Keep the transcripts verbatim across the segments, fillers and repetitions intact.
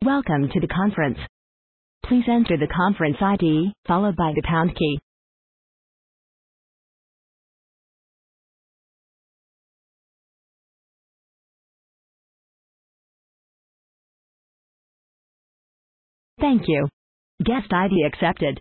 Welcome to the conference. Please enter the conference I D, followed by the pound key. Thank you. Guest I D accepted.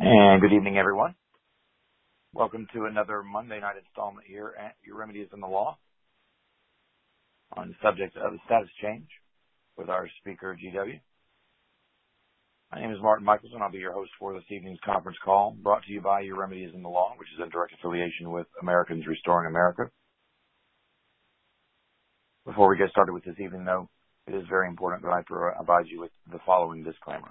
And good evening, everyone. Welcome to another Monday night installment here at Your Remedy is in the Law on the subject of the status change with our speaker, G W. My name is Martin Michaels, and I'll be your host for this evening's conference call, brought to you by Your Remedy is in the Law, which is in direct affiliation with Americans Restoring America. Before we get started with this evening, though, it is very important that I provide you with the following disclaimer.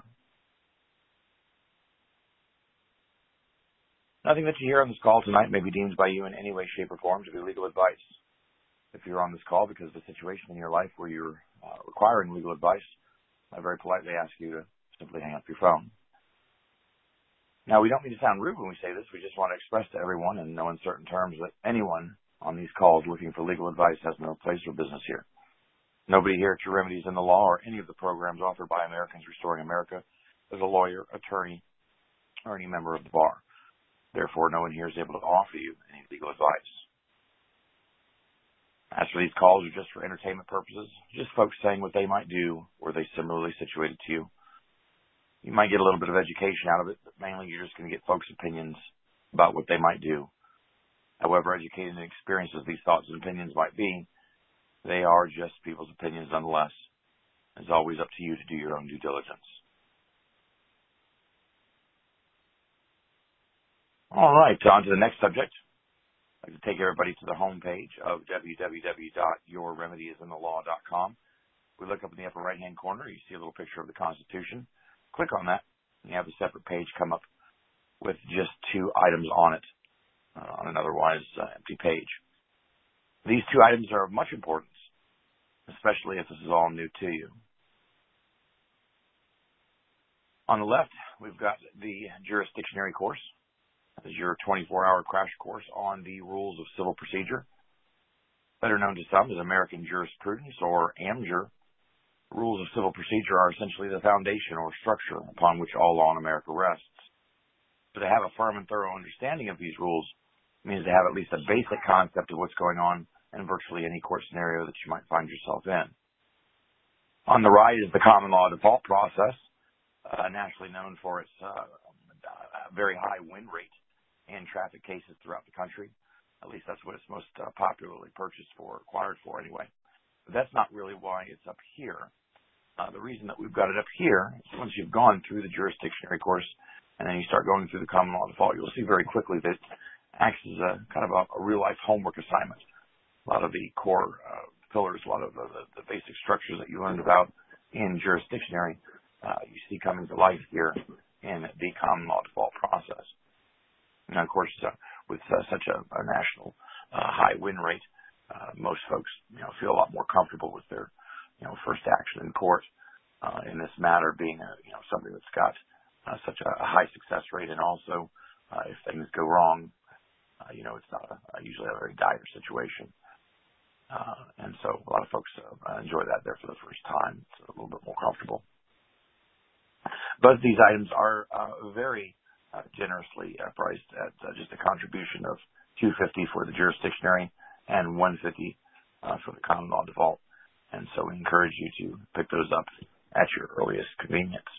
Nothing that you hear on this call tonight may be deemed by you in any way, shape, or form to be legal advice. If you're on this call because of a situation in your life where you're uh, requiring legal advice, I very politely ask you to simply hang up your phone. Now, we don't mean to sound rude when we say this. We just want to express to everyone in no uncertain terms that anyone on these calls looking for legal advice has no place or business here. Nobody here at Your Remedies in the Law or any of the programs offered by Americans Restoring America is a lawyer, attorney, or any member of the bar. Therefore, no one here is able to offer you any legal advice. As for these calls are just for entertainment purposes, just folks saying what they might do were they similarly situated to you. You might get a little bit of education out of it, but mainly you're just going to get folks' opinions about what they might do. However educated and experienced as these thoughts and opinions might be, they are just people's opinions nonetheless. It's always up to you to do your own due diligence. All right, on to the next subject. I'd like to take everybody to the homepage of w w w dot your remedy is in the law dot com. We look up in the upper right-hand corner. You see a little picture of the Constitution. Click on that, and you have a separate page come up with just two items on it, uh, on an otherwise uh, empty page. These two items are of much importance, especially if this is all new to you. On the left, we've got the jurisdictionary course. This is your twenty-four hour crash course on the rules of civil procedure, better known to some as American jurisprudence or AMJUR. Rules of civil procedure are essentially the foundation or structure upon which all law in America rests. So to have a firm and thorough understanding of these rules means to have at least a basic concept of what's going on in virtually any court scenario that you might find yourself in. On the right is the common law default process, uh, nationally known for its uh, very high win rate in traffic cases throughout the country. At least that's what it's most uh, popularly purchased for, acquired for anyway. But that's not really why it's up here. Uh, the reason that we've got it up here is once you've gone through the jurisdictionary course and then you start going through the common law default, you'll see very quickly that it acts as a kind of a, a real-life homework assignment. A lot of the core uh, pillars, a lot of the, the, the basic structures that you learned about in jurisdictionary, uh, you see coming to life here in the common law default process. And of course, uh, with uh, such a, a national uh, high win rate, uh, most folks, you know, feel a lot more comfortable with their, you know, first action in court uh, in this matter being, a, you know, something that's got uh, such a, a high success rate, and also uh, if things go wrong, uh, you know, it's not a, a usually a very dire situation. Uh, and so a lot of folks uh, enjoy that there for the first time. It's a little bit more comfortable. Both these items are uh, very uh, generously uh, priced at uh, just a contribution of two hundred fifty dollars for the jurisdictionary and one hundred fifty dollars uh, for the common law default. And so we encourage you to pick those up at your earliest convenience.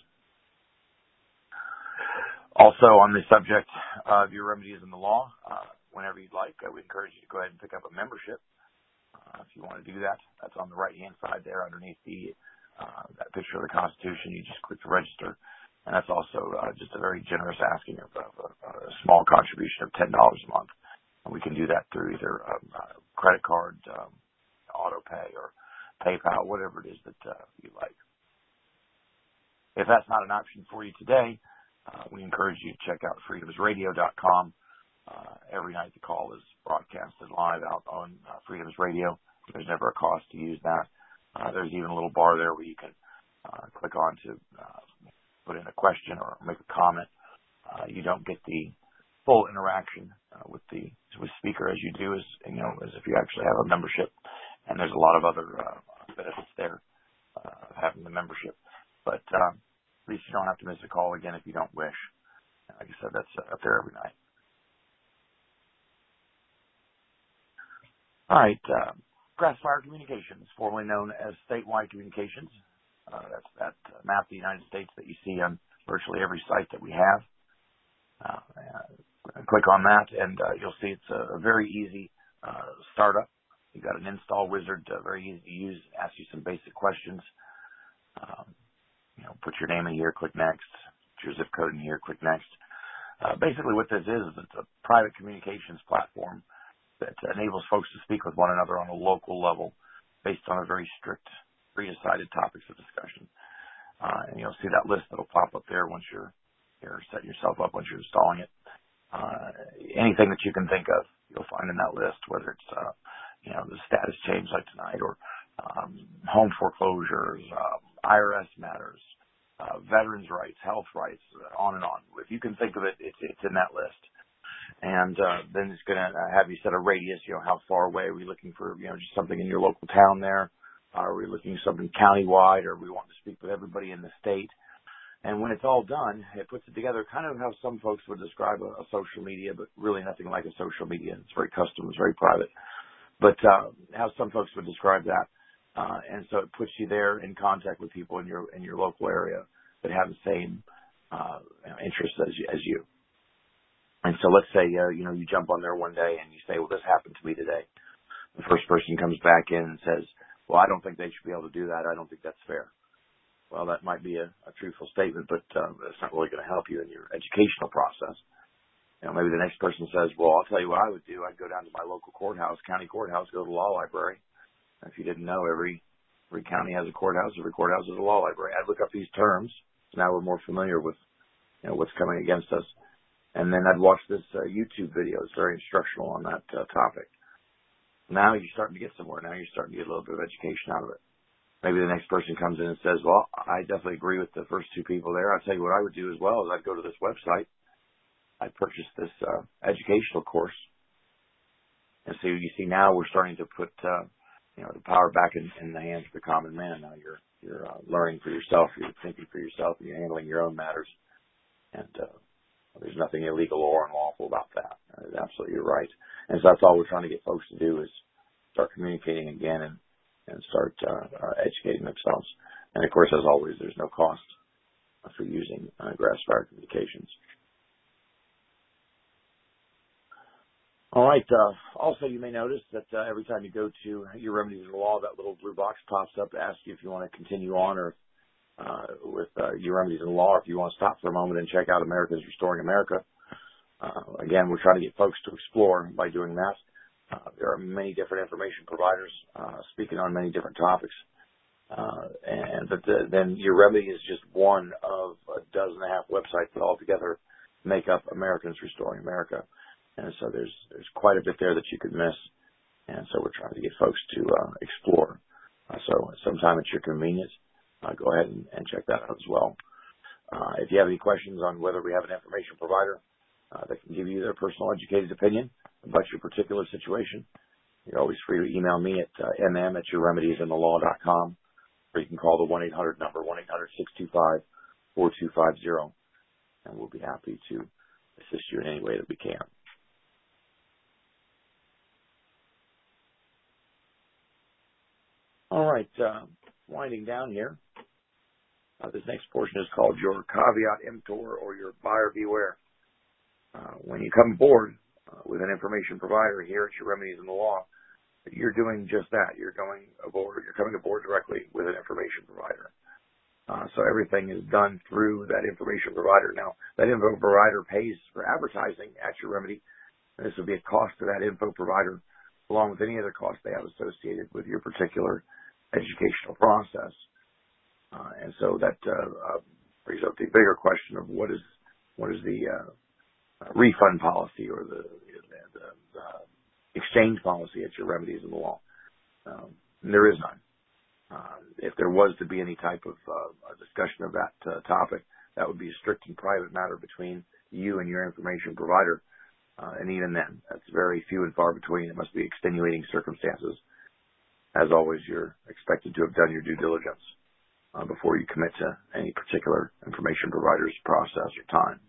Also on the subject of Your Remedy is in the Law, uh, whenever you'd like, uh, we encourage you to go ahead and pick up a membership. Uh, if you want to do that, that's on the right-hand side there underneath the Uh, that picture of the Constitution. You just click to register, and that's also uh, just a very generous asking of, of, of a small contribution of ten dollars a month. And we can do that through either um, uh, credit card, um, auto pay, or PayPal, whatever it is that uh, you like. If that's not an option for you today, uh, we encourage you to check out freedoms radio dot com. Uh, every night the call is broadcasted live out on uh, Freedoms Radio. There's never a cost to use that. Uh, there's even a little bar there where you can uh, click on to uh, put in a question or make a comment. Uh, you don't get the full interaction uh, with the with speaker as you do as you know as if you actually have a membership. And there's a lot of other uh, benefits there uh, of having the membership. But um, at least you don't have to miss a call again if you don't wish. Like I said, that's uh, up there every night. All right. Uh, Grassfire Communications, formerly known as Statewide Communications. Uh, that's that uh, map of the United States that you see on virtually every site that we have. Uh, uh, click on that, and uh, you'll see it's a, a very easy uh, startup. You've got an install wizard, uh, very easy to use. Asks you some basic questions. Um, you know, put your name in here, click next. Put your zip code in here, click next. Uh, basically, what this is is it's a private communications platform that enables folks to speak with one another on a local level, based on a very strict, pre-decided topics of discussion. Uh, and you'll see that list that'll pop up there once you're you're setting yourself up, once you're installing it. Uh, anything that you can think of, you'll find in that list, whether it's uh, you know, the status change like tonight, or um, home foreclosures, um, I R S matters, uh, veterans rights, health rights, uh, on and on. If you can think of it, it's, it's in that list. And uh, then it's going to have you set a radius, you know, how far away are we looking for, you know, just something in your local town there? Are we looking for something countywide, or we want to speak with everybody in the state? And when it's all done, it puts it together kind of how some folks would describe a, a social media, but really nothing like a social media. It's very custom, it's very private. But uh, how some folks would describe that. Uh, and so it puts you there in contact with people in your in your local area that have the same uh, you know, interests as you, as you. And so let's say, uh, you know, you jump on there one day and you say, well, this happened to me today. The first person comes back in and says, well, I don't think they should be able to do that. I don't think that's fair. Well, that might be a, a truthful statement, but uh, it's not really going to help you in your educational process. You know, maybe the next person says, well, I'll tell you what I would do. I'd go down to my local courthouse, county courthouse, go to the law library. If you didn't know, every every county has a courthouse. Every courthouse has a law library. I'd look up these terms. So now we're more familiar with, you know, what's coming against us. And then I'd watch this uh, YouTube video. It's very instructional on that uh, topic. Now you're starting to get somewhere. Now you're starting to get a little bit of education out of it. Maybe the next person comes in and says, well, I definitely agree with the first two people there. I'll tell you what I would do as well is I'd go to this website. I'd purchase this uh, educational course. And so you see now we're starting to put, uh, you know, the power back in, in the hands of the common man. Now you're, you're uh, learning for yourself. You're thinking for yourself. And you're handling your own matters. And uh, there's nothing illegal or unlawful about that. Uh, absolutely, you're right. And so that's all we're trying to get folks to do is start communicating again and, and start uh, uh, educating themselves. And, of course, as always, there's no cost for using uh, Grassfire Communications. All right. Uh, also, you may notice that uh, every time you go to your remedies in the law, that little blue box pops up to ask you if you want to continue on or uh, with uh, your remedies in the law, or if you want to stop for a moment and check out America's Restoring America. Uh, again, we're trying to get folks to explore by doing that. Uh, there are many different information providers uh, speaking on many different topics. Uh, and but the, then your remedy is just one of a dozen and a half websites that altogether make up Americans Restoring America. And so there's there's quite a bit there that you could miss. And so we're trying to get folks to uh, explore. Uh, so sometime at your convenience, uh, go ahead and, and check that out as well. Uh, if you have any questions on whether we have an information provider uh, that can give you their personal educated opinion about your particular situation, you're always free to email me at uh, m m at your remedies in the law dot com, or you can call the one eight hundred number, one eight hundred six two five four two five zero, and we'll be happy to assist you in any way that we can. All right, uh, winding down here. Uh, this next portion is called your caveat emptor, or your buyer beware. Uh, when you come aboard uh, with an information provider here at your remedies in the law, you're doing just that. You're going aboard. You're coming aboard directly with an information provider. Uh, so everything is done through that information provider. Now, that info provider pays for advertising at your remedy. And this will be a cost to that info provider, along with any other costs they have associated with your particular educational process. Uh, and so that uh, uh, brings up the bigger question of what is what is the uh, uh, refund policy or the, the, the, the exchange policy at your remedies in the law. Um, there is none. Uh, if there was to be any type of uh, a discussion of that uh, topic, that would be a strict and private matter between you and your information provider. Uh, and even then, that's very few and far between. It must be extenuating circumstances. As always, you're expected to have done your due diligence uh, before you commit to any particular information provider's process or time.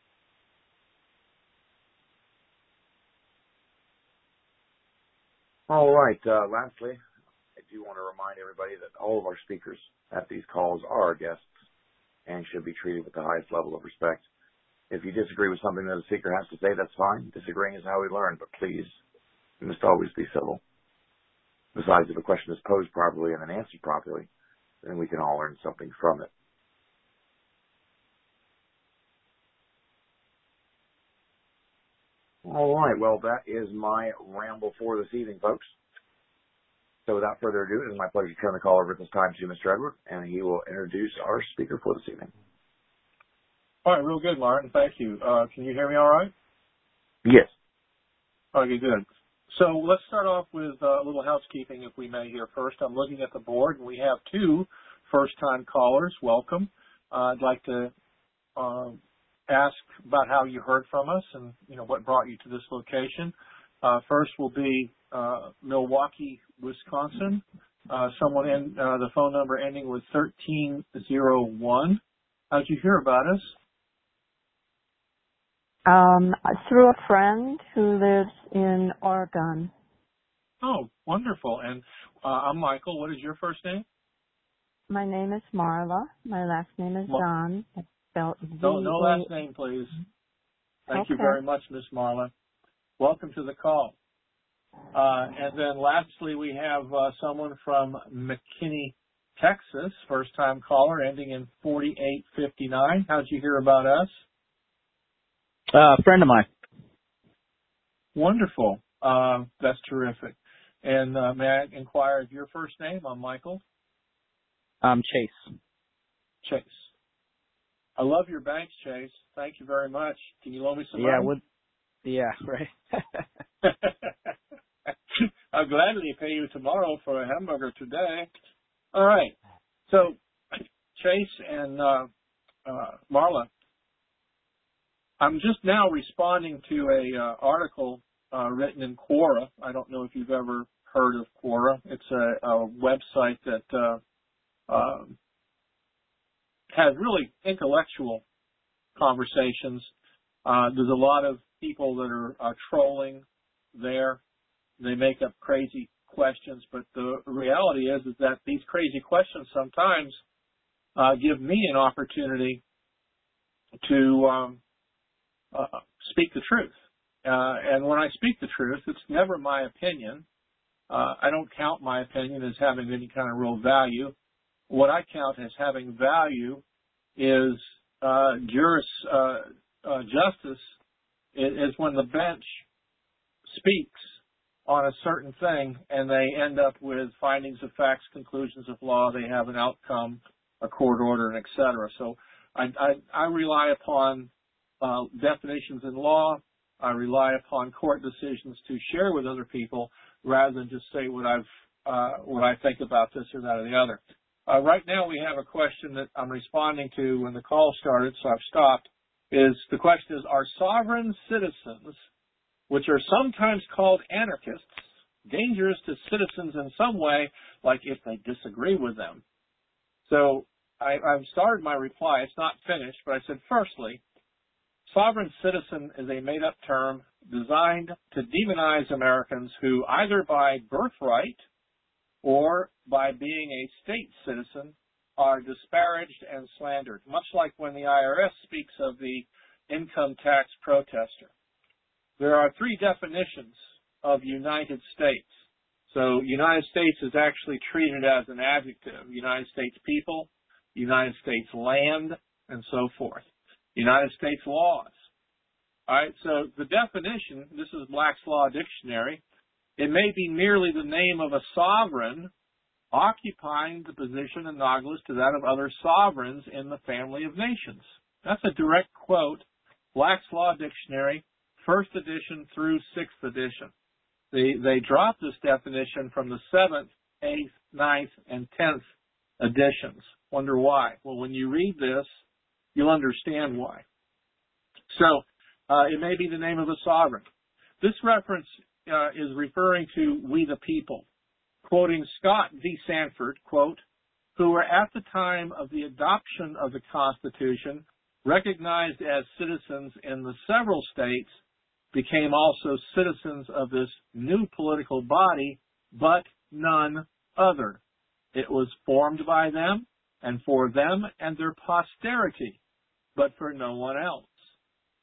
All right. Uh, lastly, I do want to remind everybody that all of our speakers at these calls are our guests and should be treated with the highest level of respect. If you disagree with something that a speaker has to say, that's fine. Disagreeing is how we learn, but please, you must always be civil. Besides, if a question is posed properly and then answered properly, then we can all learn something from it. All right. Well, that is my ramble for this evening, folks. So without further ado, it is my pleasure to turn the call over at this time to Mister Edward, and he will introduce our speaker for this evening. All right, real good, Martin. Thank you. Uh, can you hear me all right? Yes. Okay, good. So let's start off with uh, a little housekeeping, if we may, here first. I'm looking at the board, and we have two first-time callers. Welcome. Uh, I'd like to uh, ask about how you heard from us and, you know, what brought you to this location. Uh, first will be uh, Milwaukee, Wisconsin. Uh, someone in uh, the phone number ending with thirteen oh one. How'd you hear about us? Um, through a friend who lives in Oregon. Oh, wonderful. And uh, I'm Michael. What is your first name? My name is Marla. My last name is Mar- John. It's spelled V A. No, no last name, please. Thank okay. you very much, Miss Marla. Welcome to the call. Uh, and then lastly, we have uh, someone from McKinney, Texas, first-time caller ending in forty-eight fifty-nine. How'd you hear about us? Uh, a friend of mine. Wonderful. Uh, that's terrific. And uh, may I inquire of your first name? I'm Michael. Um, Chase. Chase. I love your banks, Chase. Thank you very much. Can you loan me some yeah, money? would, yeah, right. I'll gladly pay you tomorrow for a hamburger today. All right. So, Chase and uh, uh, Marla, I'm just now responding to a uh, article uh, written in Quora. I don't know if you've ever heard of Quora. It's a, a website that uh, uh, has really intellectual conversations. Uh, there's a lot of people that are, are trolling there. They make up crazy questions, but the reality is, is that these crazy questions sometimes uh, give me an opportunity to um, uh, speak the truth. Uh, and when I speak the truth, it's never my opinion. Uh, I don't count my opinion as having any kind of real value. What I count as having value is uh, juris uh, uh, justice is when the bench speaks on a certain thing and they end up with findings of facts, conclusions of law. They have an outcome, a court order, and et cetera. So I, I, I rely upon uh, definitions in law. I rely upon court decisions to share with other people rather than just say what I've uh, what I think about this or that or the other. Uh, right now we have a question that I'm responding to when the call started, so I've stopped. Is the question is, are sovereign citizens, which are sometimes called anarchists, dangerous to citizens in some way, like if they disagree with them? So I, I've started my reply. It's not finished, but I said, firstly, sovereign citizen is a made-up term designed to demonize Americans who either by birthright or by being a state citizen are disparaged and slandered, much like when the I R S speaks of the income tax protester. There are three definitions of United States. So United States is actually treated as an adjective. United States people, United States land, and so forth. United States laws. All right, so the definition, this is Black's Law Dictionary, it may be merely the name of a sovereign occupying the position analogous to that of other sovereigns in the family of nations. That's a direct quote, Black's Law Dictionary, first edition through sixth edition. They, they dropped this definition from the seventh, eighth, ninth, and tenth editions. Wonder why? Well, when you read this, you'll understand why. So, uh, it may be the name of a sovereign. This reference uh, is referring to we the people. Quoting Scott v. Sanford, quote, who were at the time of the adoption of the Constitution recognized as citizens in the several states, became also citizens of this new political body, but none other. It was formed by them and for them and their posterity, but for no one else.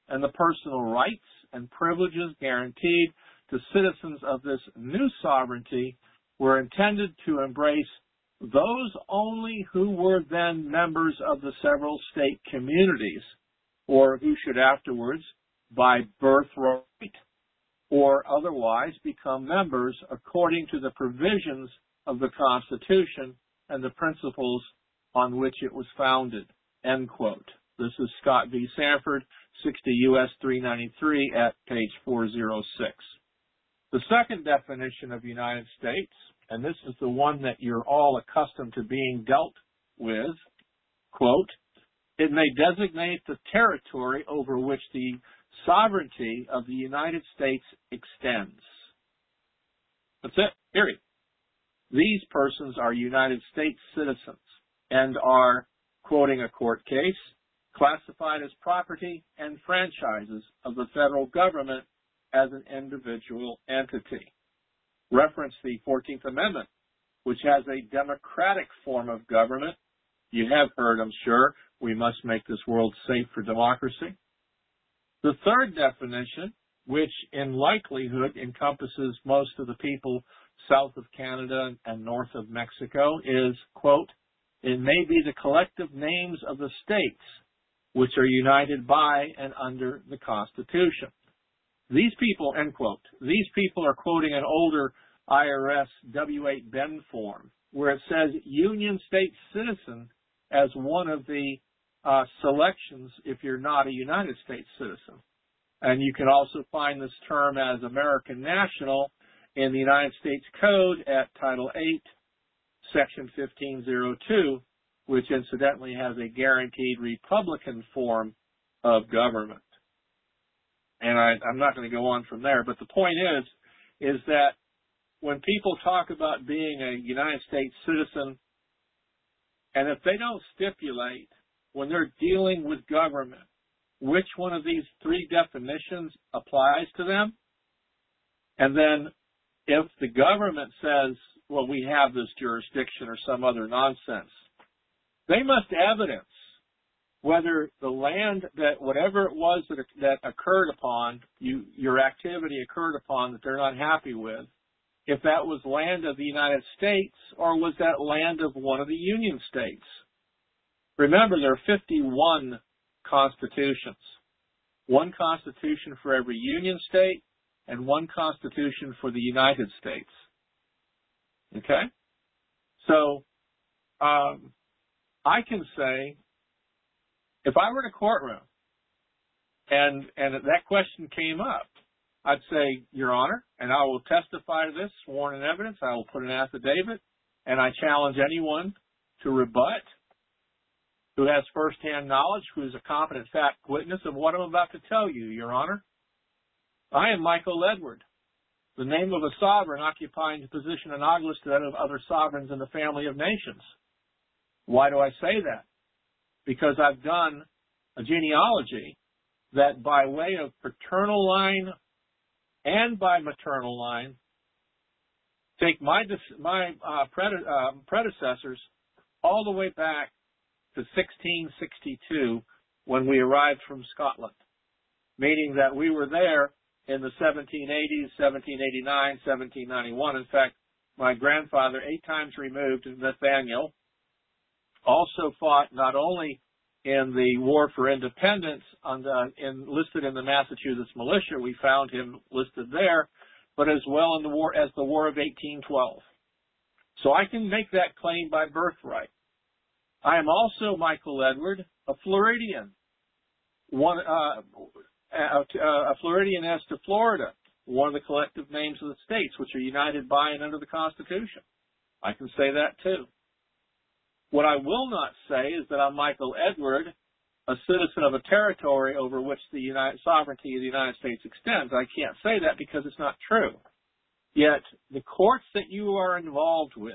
and the personal rights and privileges guaranteed to citizens of this new sovereignty were intended to embrace those only who were then members of the several state communities, or who should afterwards, by birthright or otherwise, become members according to the provisions of the Constitution and the principles on which it was founded. End quote. This is Scott v. Sanford, sixty U S three ninety-three at page four oh six. The second definition of United States, and this is the one that you're all accustomed to being dealt with, quote, it may designate the territory over which the sovereignty of the United States extends. That's it, period. These persons are United States citizens and are, quoting a court case, classified as property and franchises of the federal government as an individual entity. Reference the fourteenth Amendment, which has a democratic form of government. You have heard, I'm sure, we must make this world safe for democracy. The third definition, which in likelihood encompasses most of the people south of Canada and north of Mexico, is, quote, it may be the collective names of the states which are united by and under the Constitution. These people, end quote, these people are quoting an older I R S W eight Ben form where it says Union State citizen as one of the uh, selections if you're not a United States citizen. And you can also find this term as American national in the United States Code at Title eight, Section fifteen oh two, which incidentally has a guaranteed Republican form of government. And I, I'm not going to go on from there, but the point is, is that when people talk about being a United States citizen, and if they don't stipulate when they're dealing with government, which one of these three definitions applies to them, and then if the government says, well, we have this jurisdiction or some other nonsense, they must evidence whether the land that, whatever it was that, that occurred upon, you, your activity occurred upon that they're not happy with, if that was land of the United States or was that land of one of the Union states. Remember, there are fifty-one constitutions. One constitution for every Union state and one constitution for the United States. Okay? So, um, I can say, if I were in a courtroom and, and that question came up, I'd say, Your Honor, and I will testify to this, sworn in evidence, I will put an affidavit, and I challenge anyone to rebut who has firsthand knowledge, who is a competent fact witness of what I'm about to tell you, Your Honor. I am Michael Edward, the name of a sovereign occupying the position analogous to that of other sovereigns in the family of nations. Why do I say that? Because I've done a genealogy that by way of paternal line and by maternal line take my my uh, prede- uh, predecessors all the way back to sixteen sixty-two when we arrived from Scotland, meaning that we were there in the seventeen eighties, seventeen eighty-nine, seventeen ninety-one. In fact, my grandfather, eight times removed, Nathaniel, also fought not only in the War for Independence, on the, in, listed in the Massachusetts Militia, we found him listed there, but as well in the war as the War of eighteen twelve. So I can make that claim by birthright. I am also, Michael Edward, a Floridian, one, uh, a, a Floridian as to Florida, one of the collective names of the states which are united by and under the Constitution. I can say that too. What I will not say is that I'm Michael Edward, a citizen of a territory over which the United, sovereignty of the United States extends. I can't say that because it's not true. Yet the courts that you are involved with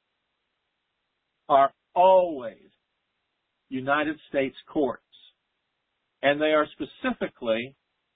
are always United States courts. And they are specifically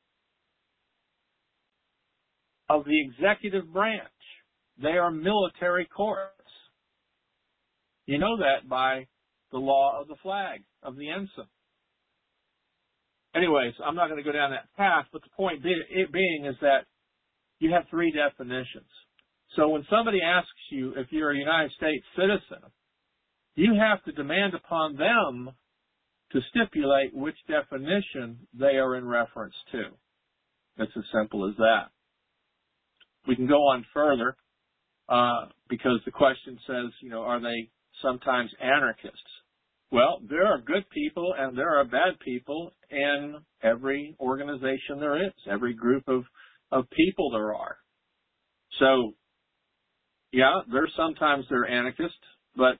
of the executive branch. They are military courts. You know that by the law of the flag, of the ensign. anyways, I'm not going to go down that path, but the point be, it being is that you have three definitions. So when somebody asks you if you're a United States citizen, you have to demand upon them to stipulate which definition they are in reference to. It's as simple as that. We can go on further uh, because the question says, you know, are they sometimes anarchists? Well, there are good people and there are bad people in every organization there is, every group of, of people there are. So, yeah, there's sometimes they're anarchists, but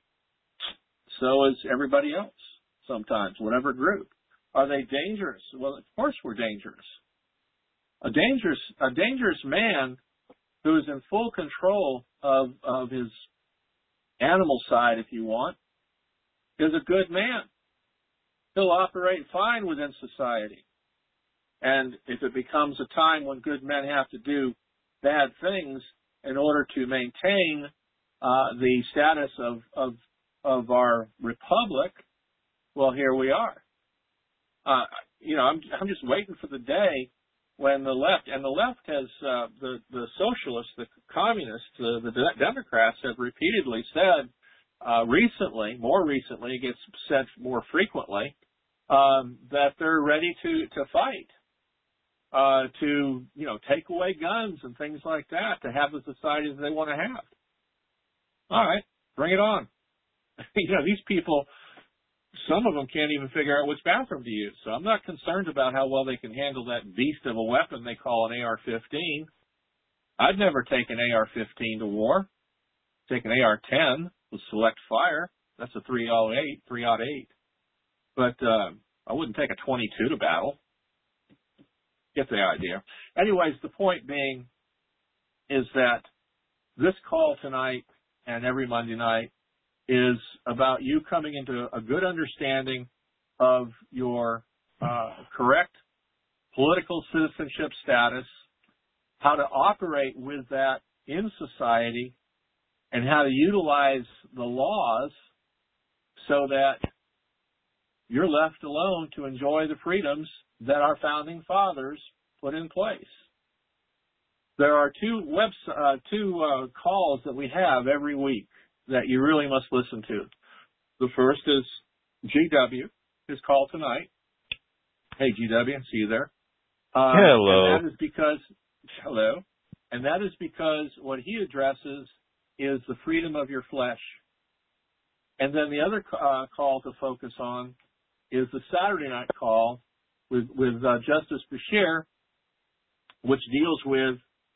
so is everybody else sometimes, whatever group. Are they dangerous? Well, of course we're dangerous. A dangerous, a dangerous man who is in full control of, of his animal side, if you want, is a good man. He'll operate fine within society. And if it becomes a time when good men have to do bad things in order to maintain uh, the status of, of of our republic, well, here we are. Uh, you know, I'm I'm just waiting for the day when the left, and the left has, uh, the, the socialists, the communists, the, the Democrats have repeatedly said uh, recently, more recently, it gets said more frequently, um, that they're ready to, to fight, uh, to, you know, take away guns and things like that, to have the society that they want to have. All right, bring it on. You know, these people, some of them can't even figure out which bathroom to use. So I'm not concerned about how well they can handle that beast of a weapon they call an A R fifteen. I'd never take an A R fifteen to war. Take an A R ten with select fire. That's a three oh eight, three oh eight. But uh, I wouldn't take a twenty-two to battle. Get the idea. Anyways, the point being is that this call tonight and every Monday night is about you coming into a good understanding of your uh, correct political citizenship status, how to operate with that in society, and how to utilize the laws so that you're left alone to enjoy the freedoms that our founding fathers put in place. There are two web uh, two uh, calls that we have every week that you really must listen to. The first is G W, his call tonight. Hey, G W, see you there. Uh, hello. And that is because, hello, and that is because what he addresses is the freedom of your flesh. And then the other uh, call to focus on is the Saturday night call with, with uh, Justice Bashir, which deals with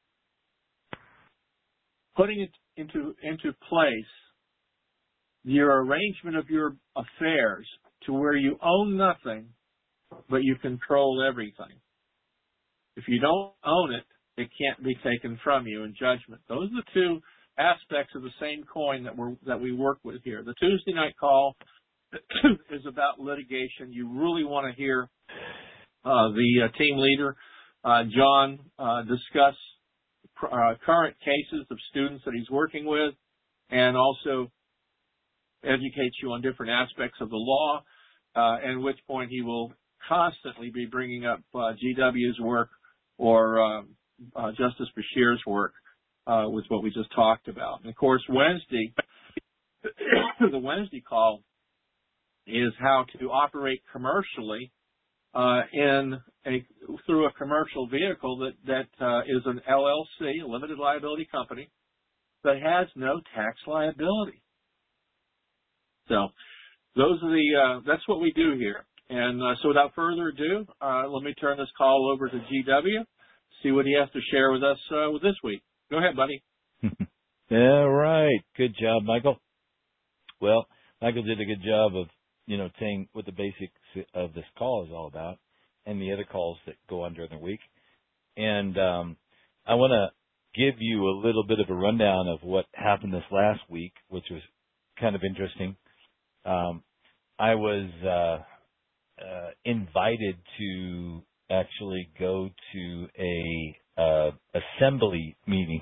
putting it into into place your arrangement of your affairs to where you own nothing, but you control everything. If you don't own it, it can't be taken from you in judgment. Those are the two aspects of the same coin that we that we work with here. The Tuesday night call is about litigation. You really want to hear uh, the uh, team leader, uh, John, uh, discuss Uh, current cases of students that he's working with, and also educates you on different aspects of the law, uh, at which point he will constantly be bringing up uh, G W's work or um, uh, Justice Bashir's work, uh, with what we just talked about. And of course, Wednesday, the Wednesday call is how to operate commercially Uh, in a through a commercial vehicle that that uh, is an L L C, a limited liability company, that has no tax liability. So those are the uh, that's what we do here. And uh, so without further ado, uh, let me turn this call over to G W, see what he has to share with us uh, with this week. Go ahead, buddy. All right, good job, Michael. Well, Michael did a good job of, you know, saying what the basics of this call is all about and the other calls that go on during the week. And um, I want to give you a little bit of a rundown of what happened this last week, which was kind of interesting. Um, I was uh, uh, invited to actually go to a uh, assembly meeting.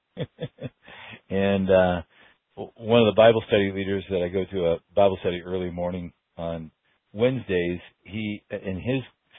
and uh, one of the Bible study leaders that I go to a Bible study early morning on Wednesdays, he, in his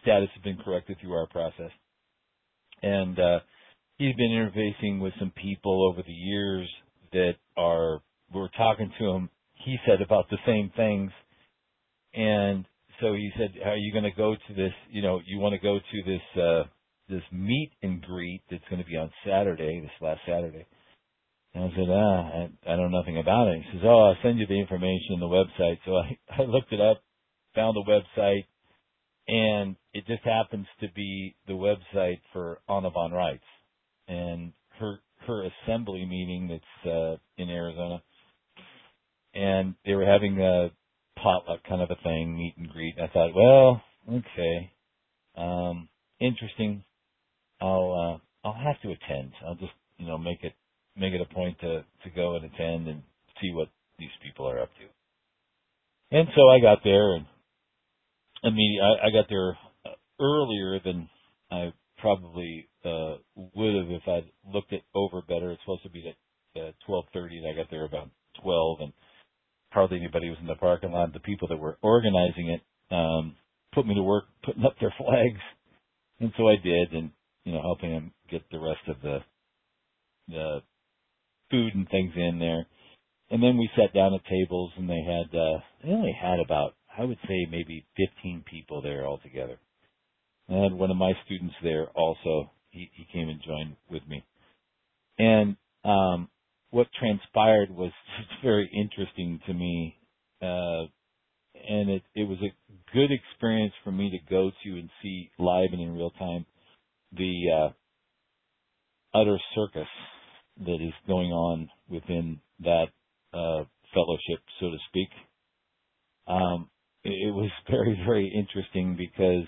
status has been corrected through our process. And uh, he's been interfacing with some people over the years that are, we're talking to him, he said about the same things. And so he said, are you going to go to this, you know, you want to go to this, uh, this meet and greet that's going to be on Saturday, this last Saturday. And I said, ah, I, I know nothing about it. He says, oh, I'll send you the information on the website. So I, I looked it up, found the website, and it just happens to be the website for Audubon Rights. And her her assembly meeting that's uh, in Arizona. And they were having a potluck kind of a thing, meet and greet. And I thought, well, okay, um, interesting. I'll uh, I'll have to attend. I'll just, you know, make it make it a point to, to go and attend and see what these people are up to. And so I got there, and I mean, I, I got there earlier than I probably uh, would have if I'd looked it over better. It's supposed to be at uh, twelve thirty, and I got there about twelve, and hardly anybody was in the parking lot. The people that were organizing it um, put me to work putting up their flags, and so I did, and you know, helping them get the rest of the the food and things in there. And then we sat down at tables, and they had uh, they only had about, I would say, maybe fifteen people there altogether. I had one of my students there also. He, he came and joined with me. And um, what transpired was just very interesting to me, uh, and it, it was a good experience for me to go to and see live and in real time the uh, utter circus that is going on within that uh, fellowship, so to speak. Um, it, it was very, very interesting because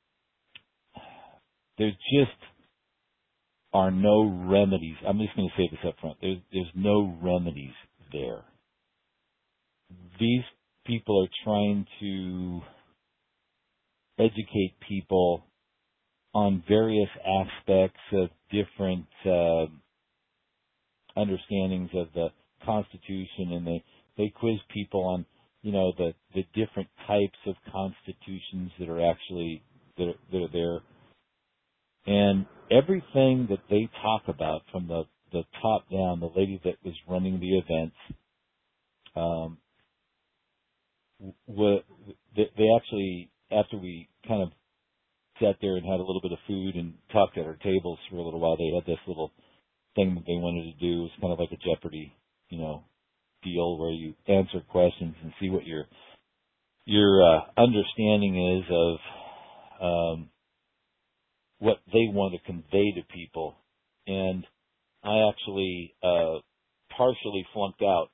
there just are no remedies. I'm just going to say this up front. There's, there's no remedies there. These people are trying to educate people on various aspects of different uh, understandings of the Constitution, and they, they quiz people on, you know, the, the different types of constitutions that are actually that are, that are there. And everything that they talk about from the, the top down, the lady that was running the events, um, w- they actually, after we kind of sat there and had a little bit of food and talked at our tables for a little while, they had this little thing that they wanted to do. It was kind of like a Jeopardy, you know, deal where you answer questions and see what your your uh, understanding is of um, what they want to convey to people. And I actually uh, partially flunked out.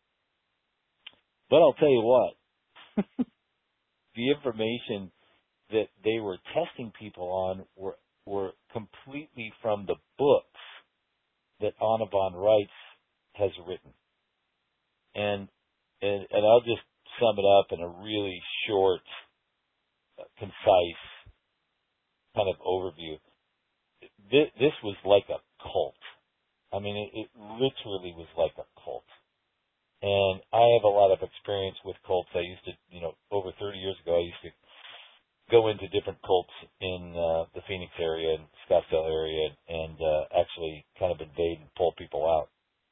But I'll tell you what, the information that they were testing people on were were completely from the books that Audubon Rights has written. And, and and I'll just sum it up in a really short, uh, concise kind of overview. This, this was like a cult. I mean, it, it literally was like a cult. And I have a lot of experience with cults. I used to, you know, over thirty years ago, I used to go into different cults in uh, the Phoenix area and Scottsdale area, and uh, actually kind of invade and pull people out.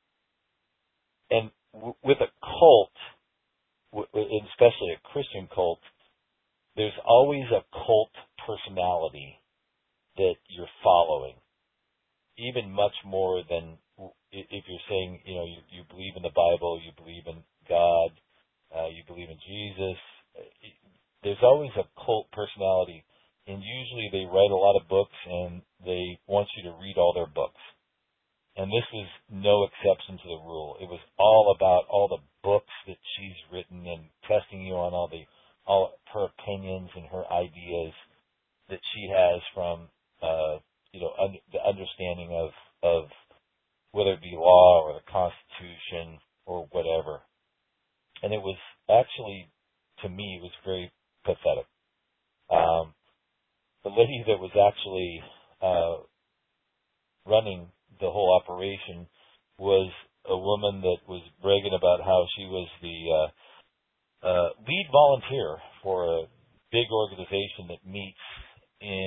And w- with a cult, w- especially a Christian cult, there's always a cult personality that you're following, even much more than if you're saying, you know, you, you believe in the Bible, you believe in God, uh, you believe in Jesus. There's always a cult personality, and usually they write a lot of books, and they want you to read all their books. And this was no exception to the rule. It was all about all the books that she's written and testing you on all the all her opinions and her ideas that she has from, uh, you know, un- the understanding of, of whether it be law or the Constitution or whatever. And it was actually, to me, it was very pathetic. Um, the lady that was actually uh, running the whole operation was a woman that was bragging about how she was the uh, uh, lead volunteer for a big organization that meets in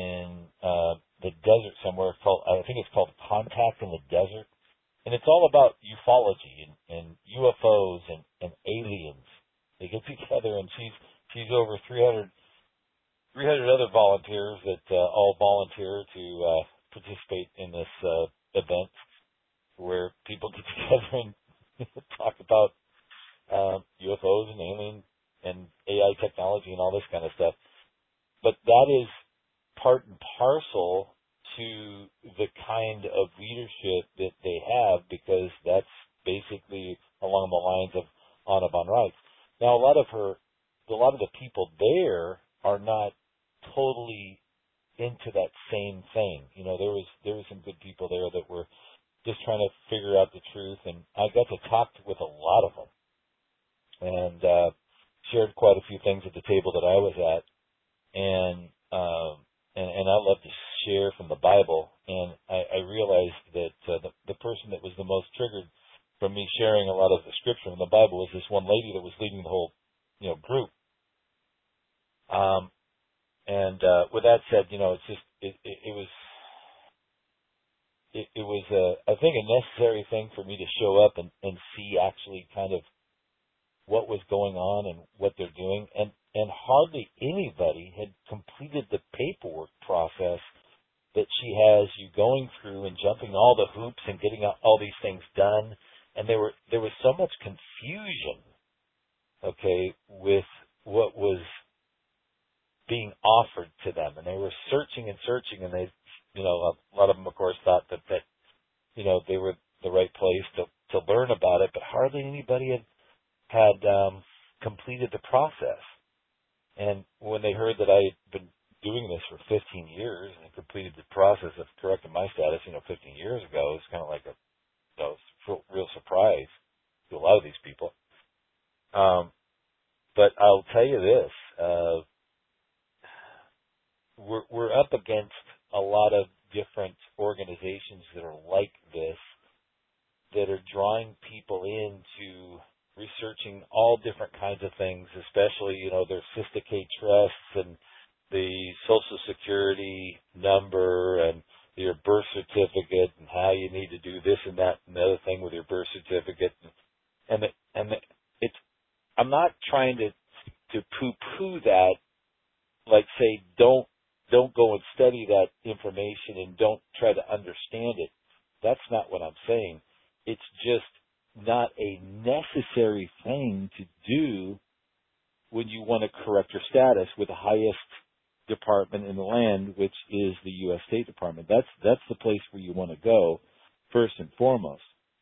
somewhere called, I think it's called Contact in the Desert. And it's all about ufology and, and U F Os and, and aliens. They get together, and she's she's over three hundred, three hundred other volunteers that uh, all volunteer to uh, participate in this uh, event where people get together and talk about uh, U F Os and alien and A I technology and all this kind of stuff. But that is part and parcel to the kind of leadership that they have, because that's basically along the lines of Anna von Reitz. Now, a lot of her, a lot of the people there are not totally into that same thing. You know, there was there was some good people there that were just trying to figure out the truth, and I got to talk with a lot of them, and uh, shared quite a few things at the table that I was at, and um, and, and I love to share from the Bible, and I, I realized that uh, the, the person that was the most triggered from me sharing a lot of the scripture from the Bible was this one lady that was leading the whole, you know, group. Um, and uh, with that said, you know, it's just it, it, it was it, it was uh, I think a necessary thing for me to show up and, and see actually kind of what was going on and what they're doing, and and hardly anybody had completed the paperwork process that she has you going through and jumping all the hoops and getting all these things done. And there were there was so much confusion, okay, with what was being offered to them, and they were searching and searching, and they, you know, a lot of them, of course, thought that that, you know, they were the right place to to learn about it, but hardly anybody had had um, completed the process. And when they heard that I had been doing this for fifteen years and completed the process of correcting my status, you know, fifteen years ago, it's kind of like a, you know, real surprise to a lot of these people. Um, but I'll tell you this, uh, we're, we're up against a lot of different organizations that are like this, that are drawing people into researching all different kinds of things, especially, you know, their Sisticate trusts and the Social Security number and your birth certificate and how you need to do this and that and the other thing with your birth certificate. And the, and the, it's, I'm not trying to to poo-poo that, like say, don't don't go and study that information and don't try to understand it. That's not what I'm saying. It's just not a necessary thing to do when you want to correct your status with the highest department in the land, which is the U S State Department. That's that's the place where you want to go first and foremost.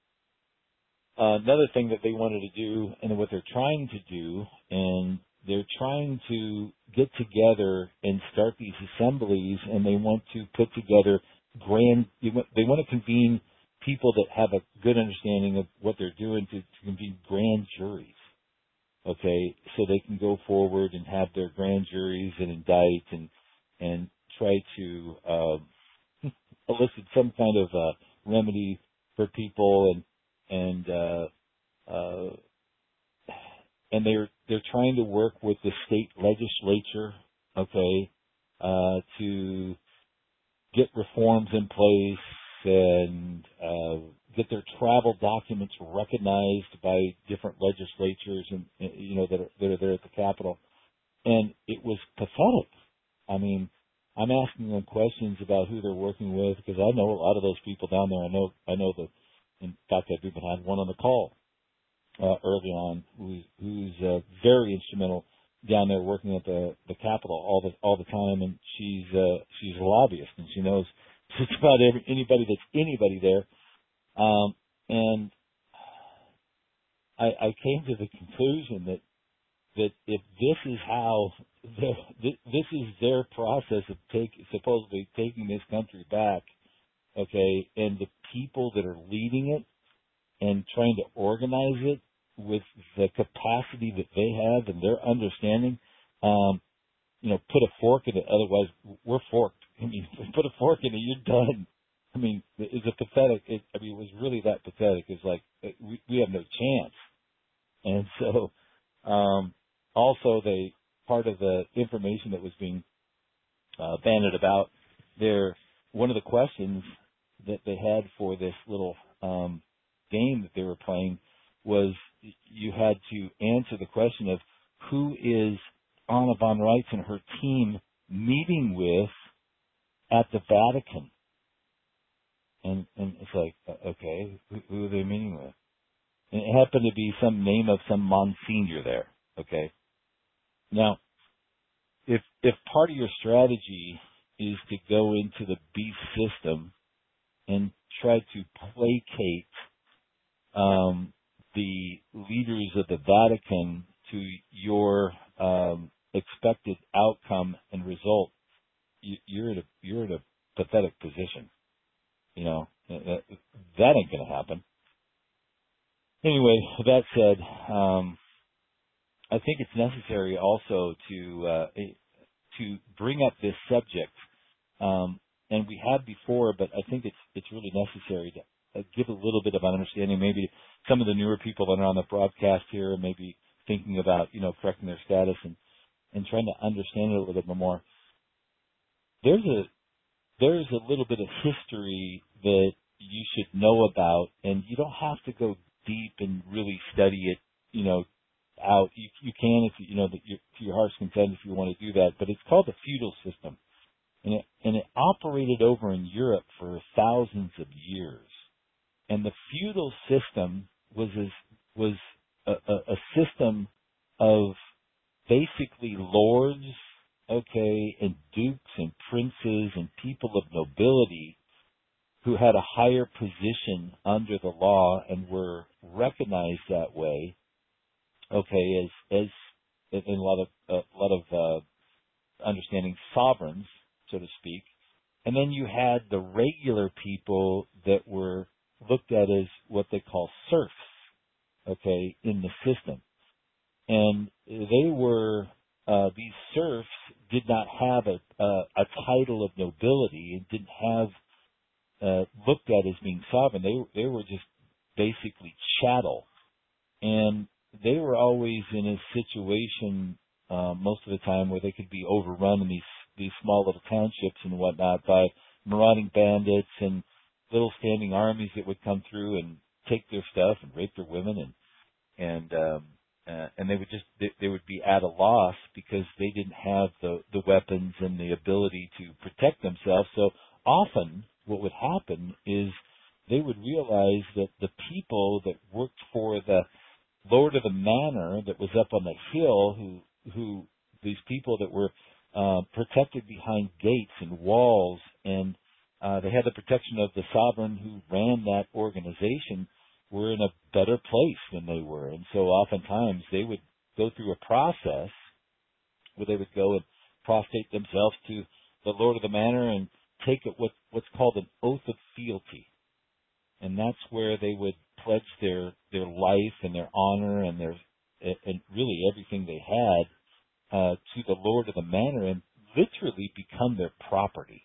Uh, another thing that they wanted to do, and what they're trying to do, and they're trying to get together and start these assemblies, and they want to put together grand, they want, they want to convene people that have a good understanding of what they're doing to, to convene grand juries. Okay, so they can go forward and have their grand juries and indict and and try to uh, elicit some kind of uh, remedy for people, and and uh, uh, and they're they're trying to work with the state legislature, okay, uh, to get reforms in place and uh, get their travel documents recognized by different legislatures and, you know, that are, that are there at the Capitol. And it was pathetic. I mean, I'm asking them questions about who they're working with, because I know a lot of those people down there. I know, I know the, in fact, I've even had one on the call uh, early on who's, who's uh, very instrumental down there working at the, the Capitol all the all the time, and she's uh, she's a lobbyist, and she knows just about every, anybody that's anybody there. Um, and I, I came to the conclusion that that if this is how this is their process of take, supposedly taking this country back, okay, and the people that are leading it and trying to organize it with the capacity that they have and their understanding, um, you know, put a fork in it. Otherwise, we're forked. I mean, put a fork in it, you're done. I mean, it's a pathetic. It, I mean, it was really that pathetic. It's like we, we have no chance. And so, um, also, they part of the information that was being uh, banded about, they're one of the questions that they had for this little um, game that they were playing was you had to answer the question of who is Anna von Reitz and her team meeting with at the Vatican. And, and it's like, okay, who, who are they meeting with? And it happened to be some name of some Monsignor there, okay? Now, if if part of your strategy is to go into the beast system and try to placate um, the leaders of the Vatican to your um, expected outcome and result, you, you're at a you're at a pathetic position. You know that, that ain't going to happen. Anyway, with that said, um, I think it's necessary also to uh, to bring up this subject, um, and we have before, but I think it's it's really necessary to uh, give a little bit of an understanding. Maybe some of the newer people that are on the broadcast here, maybe thinking about you know correcting their status and, and trying to understand it a little bit more. There's a there's a little bit of history that you should know about, and you don't have to go deep and really study it, you know, out. You, you can if you, you know, that you, to your heart's content if you want to do that. But it's called the feudal system, and it and it operated over in Europe for thousands of years. And the feudal system was as, was a, a, a system of basically lords, okay, and dukes and princes and people of nobility who had a higher position under the law and were recognized that way, okay, as as in a lot of a lot of uh, understanding sovereigns, so to speak, and then you had the regular people that were looked at as what they call serfs, okay, in the system, and they were uh, these serfs did not have a, a a title of nobility and didn't have Uh, looked at as being sovereign. They they were just basically chattel, and they were always in a situation uh, most of the time where they could be overrun in these these small little townships and whatnot by marauding bandits and little standing armies that would come through and take their stuff and rape their women, and and um, uh, and they would just they, they would be at a loss because they didn't have the the weapons and the ability to protect themselves. So often what would happen is they would realize that the people that worked for the Lord of the Manor that was up on the hill, who, who these people that were uh, protected behind gates and walls, and uh, they had the protection of the sovereign who ran that organization, were in a better place than they were. And so oftentimes they would go through a process where they would go and prostrate themselves to the Lord of the Manor and take it what, what's called an oath of fealty. And that's where they would pledge their, their life and their honor and their and really everything they had uh, to the Lord of the Manor and literally become their property.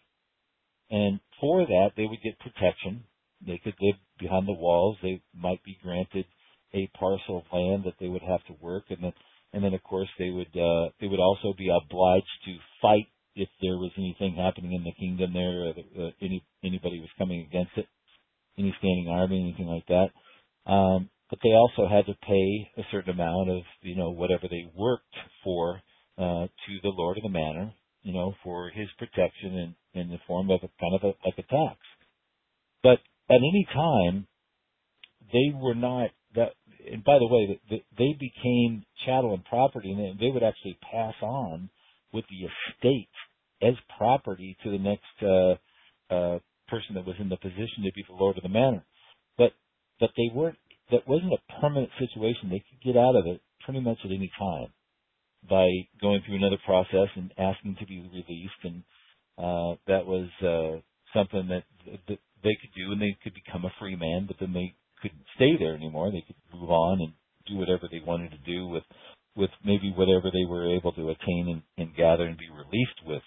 And for that, they would get protection. They could live behind the walls. They might be granted a parcel of land that they would have to work, and then and then of course they would uh, they would also be obliged to fight if there was anything happening in the kingdom there, or uh, any anybody was coming against it, any standing army, anything like that. Um, but they also had to pay a certain amount of, you know, whatever they worked for uh, to the Lord of the Manor, you know, for his protection in, in the form of a kind of a, like a tax. But at any time, they were not that. And by the way, they became chattel and property, and they would actually pass on with the estate as property to the next uh, uh, person that was in the position to be the Lord of the Manor. But but they weren't. That wasn't a permanent situation. They could get out of it pretty much at any time by going through another process and asking to be released, and uh, that was uh, something that, that they could do, and they could become a free man. But then they couldn't stay there anymore. They could move on and do whatever they wanted to do with with maybe whatever they were able to attain and, and gather and be released with.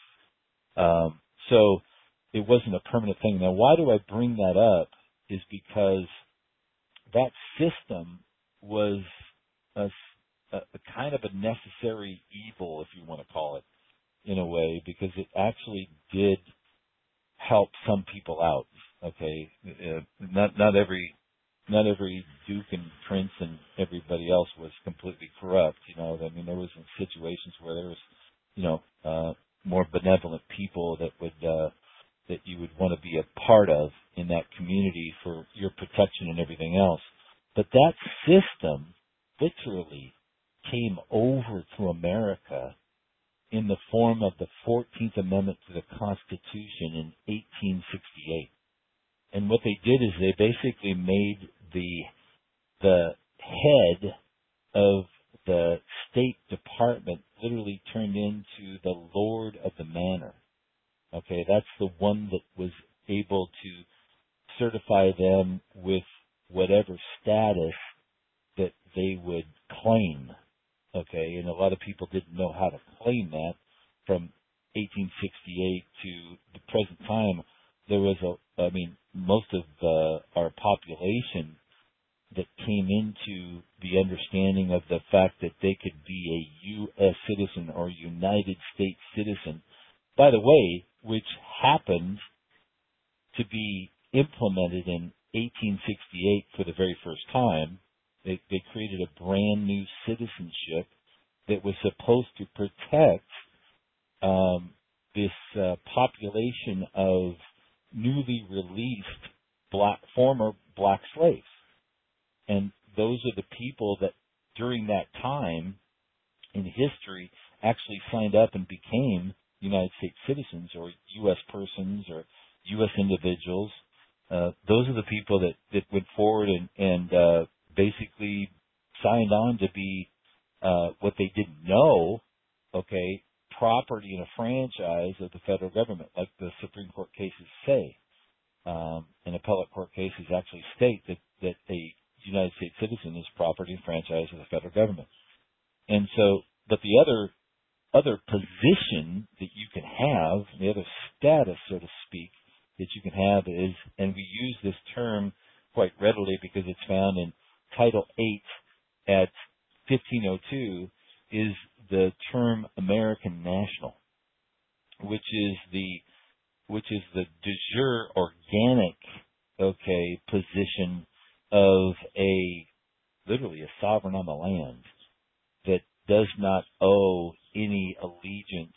Um, so it wasn't a permanent thing. Now, why do I bring that up is because that system was a, a, a kind of a necessary evil, if you want to call it, in a way, because it actually did help some people out. Okay, uh, not not every not every duke and prince and everybody else was completely corrupt. You know, I mean, there was situations where there was, you know, uh, more benevolent people that would uh, that you would want to be a part of in that community for your protection and everything else. But that system literally came over to America in the form of the fourteenth Amendment to the Constitution in eighteen sixty-eight. And what they did is they basically made the the head of the State Department literally turned into the Lord of the Manor. Okay, that's the one that was able to certify them with whatever status that they would claim. Okay, and a lot of people didn't know how to claim that. From eighteen sixty-eight to the present time, there was a, I mean, most of uh, our population that came into the understanding of the fact that they could be a U S citizen or United States citizen, by the way, which happened to be implemented in eighteen sixty-eight for the very first time. They, they created a brand new citizenship that was supposed to protect um, this uh, population of newly released black, former black slaves. And those are the people that during that time in history actually signed up and became United States citizens or U S persons or U S individuals. Uh, those are the people that, that went forward and, and uh, basically signed on to be uh, what they didn't know, okay, property and a franchise of the federal government, like the Supreme Court cases say. Um, and appellate court cases actually state that, that a United States citizen is property and franchise of the federal government. And so, but the other other position that you can have, the other status, so to speak, that you can have is, and we use this term quite readily because it's found in Title eight at fifteen oh two, is the term American national, which is the which is the de jure organic, okay, position of a literally a sovereign on the land that does not owe any allegiance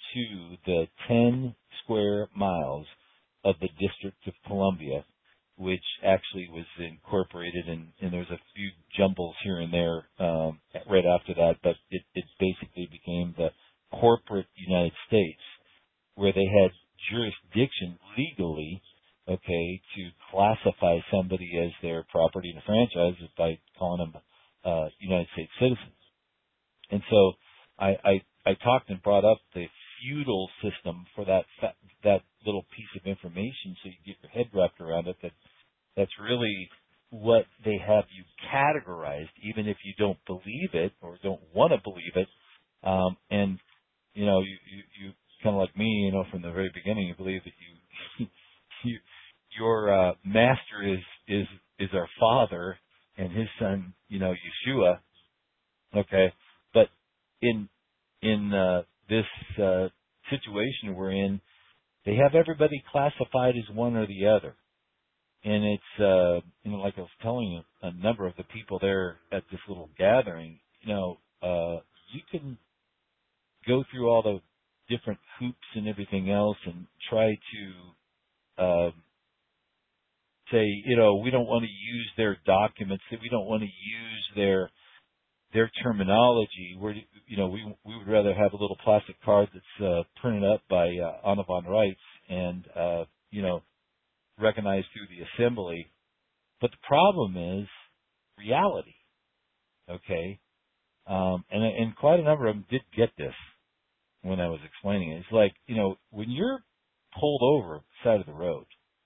to the ten square miles of the District of Columbia, which actually was incorporated, and, and there's a few jumbles here and there um, right after that, but it, it basically became the corporate United States, where they had jurisdiction legally, okay, to classify somebody as their property and franchise by calling them uh, United States citizens. And so I, I, I talked and brought up the feudal system for that fa- that little piece of information, so you get your head wrapped around it. That that's really what they have you categorized, even if you don't believe it or don't want to believe it. Um, and you know, you, you, you kind of like me, you know, from the very beginning, you believe that you, you your uh, master is is is our Father and His Son, you know, Yeshua. Okay, but in in uh, this uh, situation we're in, they have everybody classified as one or the other. And it's, uh, you know, like I was telling a, a number of the people there at this little gathering, you know, uh, you can go through all the different hoops and everything else and try to uh, say, you know, we don't want to use their documents, that we don't want to use their their terminology. We're, you know, we we would rather have a little plastic card that's uh, printed up by uh, Anna von Reitz and, uh, you know, recognized through the assembly. But the problem is reality, okay? Um, and, and quite a number of them did get this when I was explaining it. It's like, you know, when you're pulled over side of the road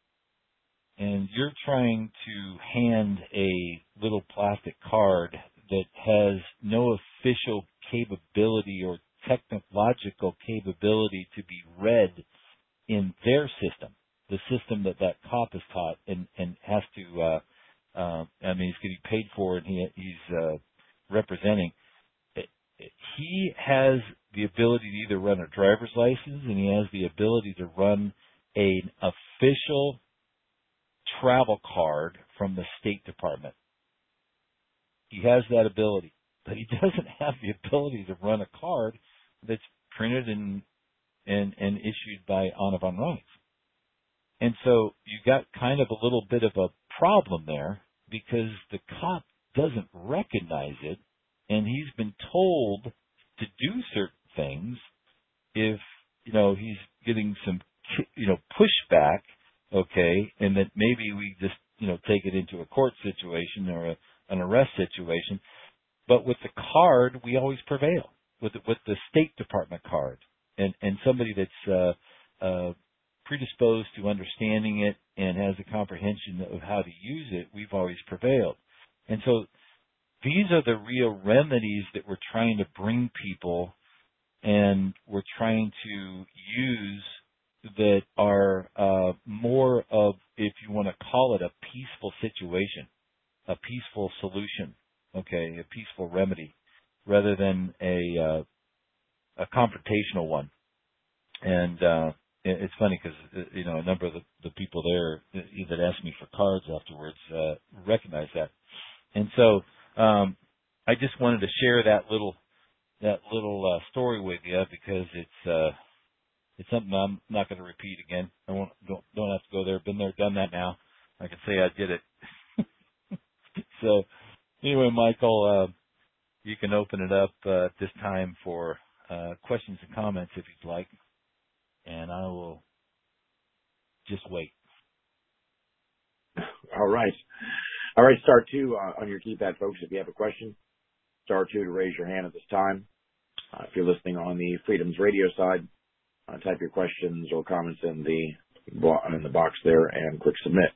and you're trying to hand a little plastic card that has no official capability or technological capability to be read in their system, the system that that cop is taught and, and has to, uh, uh, I mean, he's getting paid for it and he, he's uh, representing. He has the ability to either run a driver's license and he has the ability to run an official travel card from the State Department. He has that ability, but he doesn't have the ability to run a card that's printed and and, and issued by Anna von Reitz. And so you got kind of a little bit of a problem there because the cop doesn't recognize it, and he's been told to do certain things if, you know, he's getting some, you know, pushback, okay, and that maybe we just, you know, take it into a court situation or a, an arrest situation. But with the card, we always prevail with the, with the State Department card, and and somebody that's uh, uh, predisposed to understanding it and has a comprehension of how to use it, we've always prevailed. And so these are the real remedies that we're trying to bring people, and we're trying to use that are uh, more of, if you want to call it, a peaceful situation, a peaceful solution, okay, a peaceful remedy, rather than a uh, a confrontational one. And uh, it, it's funny because, you know, a number of the, the people there that asked me for cards afterwards uh, recognize that. And so um, I just wanted to share that little that little uh, story with you because it's uh, it's something I'm not going to repeat again. I won't don't don't have to go there. Been there, done that now. I can say I did it. So anyway, Michael, uh, you can open it up uh, at this time for uh, questions and comments if you'd like, and I will just wait. All right. All right, star two uh, on your keypad, folks, if you have a question. Star two to raise your hand at this time. Uh, if you're listening on the Freedoms Radio side, uh, type your questions or comments in the in the box there and click submit.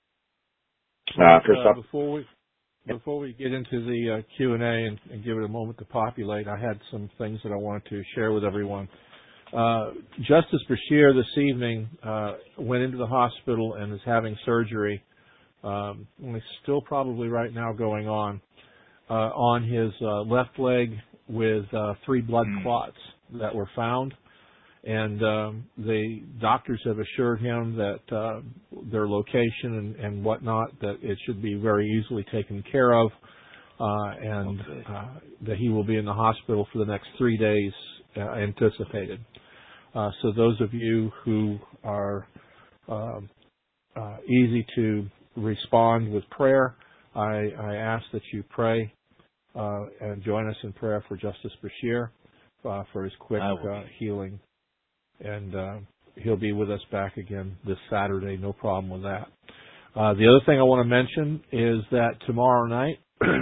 Uh, first uh, up, before we before we get into the uh, Q and A and, and give it a moment to populate, I had some things that I wanted to share with everyone. Uh, Justice Bashir this evening uh, went into the hospital and is having surgery. Um, and it's still probably right now going on, uh, on his uh, left leg with uh, three blood mm. clots that were found. And um, the doctors have assured him that uh, their location and, and whatnot, that it should be very easily taken care of, uh, and okay. uh, that he will be in the hospital for the next three days uh, anticipated. Uh, so those of you who are uh, uh, easy to respond with prayer, I, I ask that you pray uh, and join us in prayer for Justice Bashir uh, for his quick uh, healing. And uh, he'll be with us back again this Saturday, no problem with that. Uh, the other thing I want to mention is that tomorrow night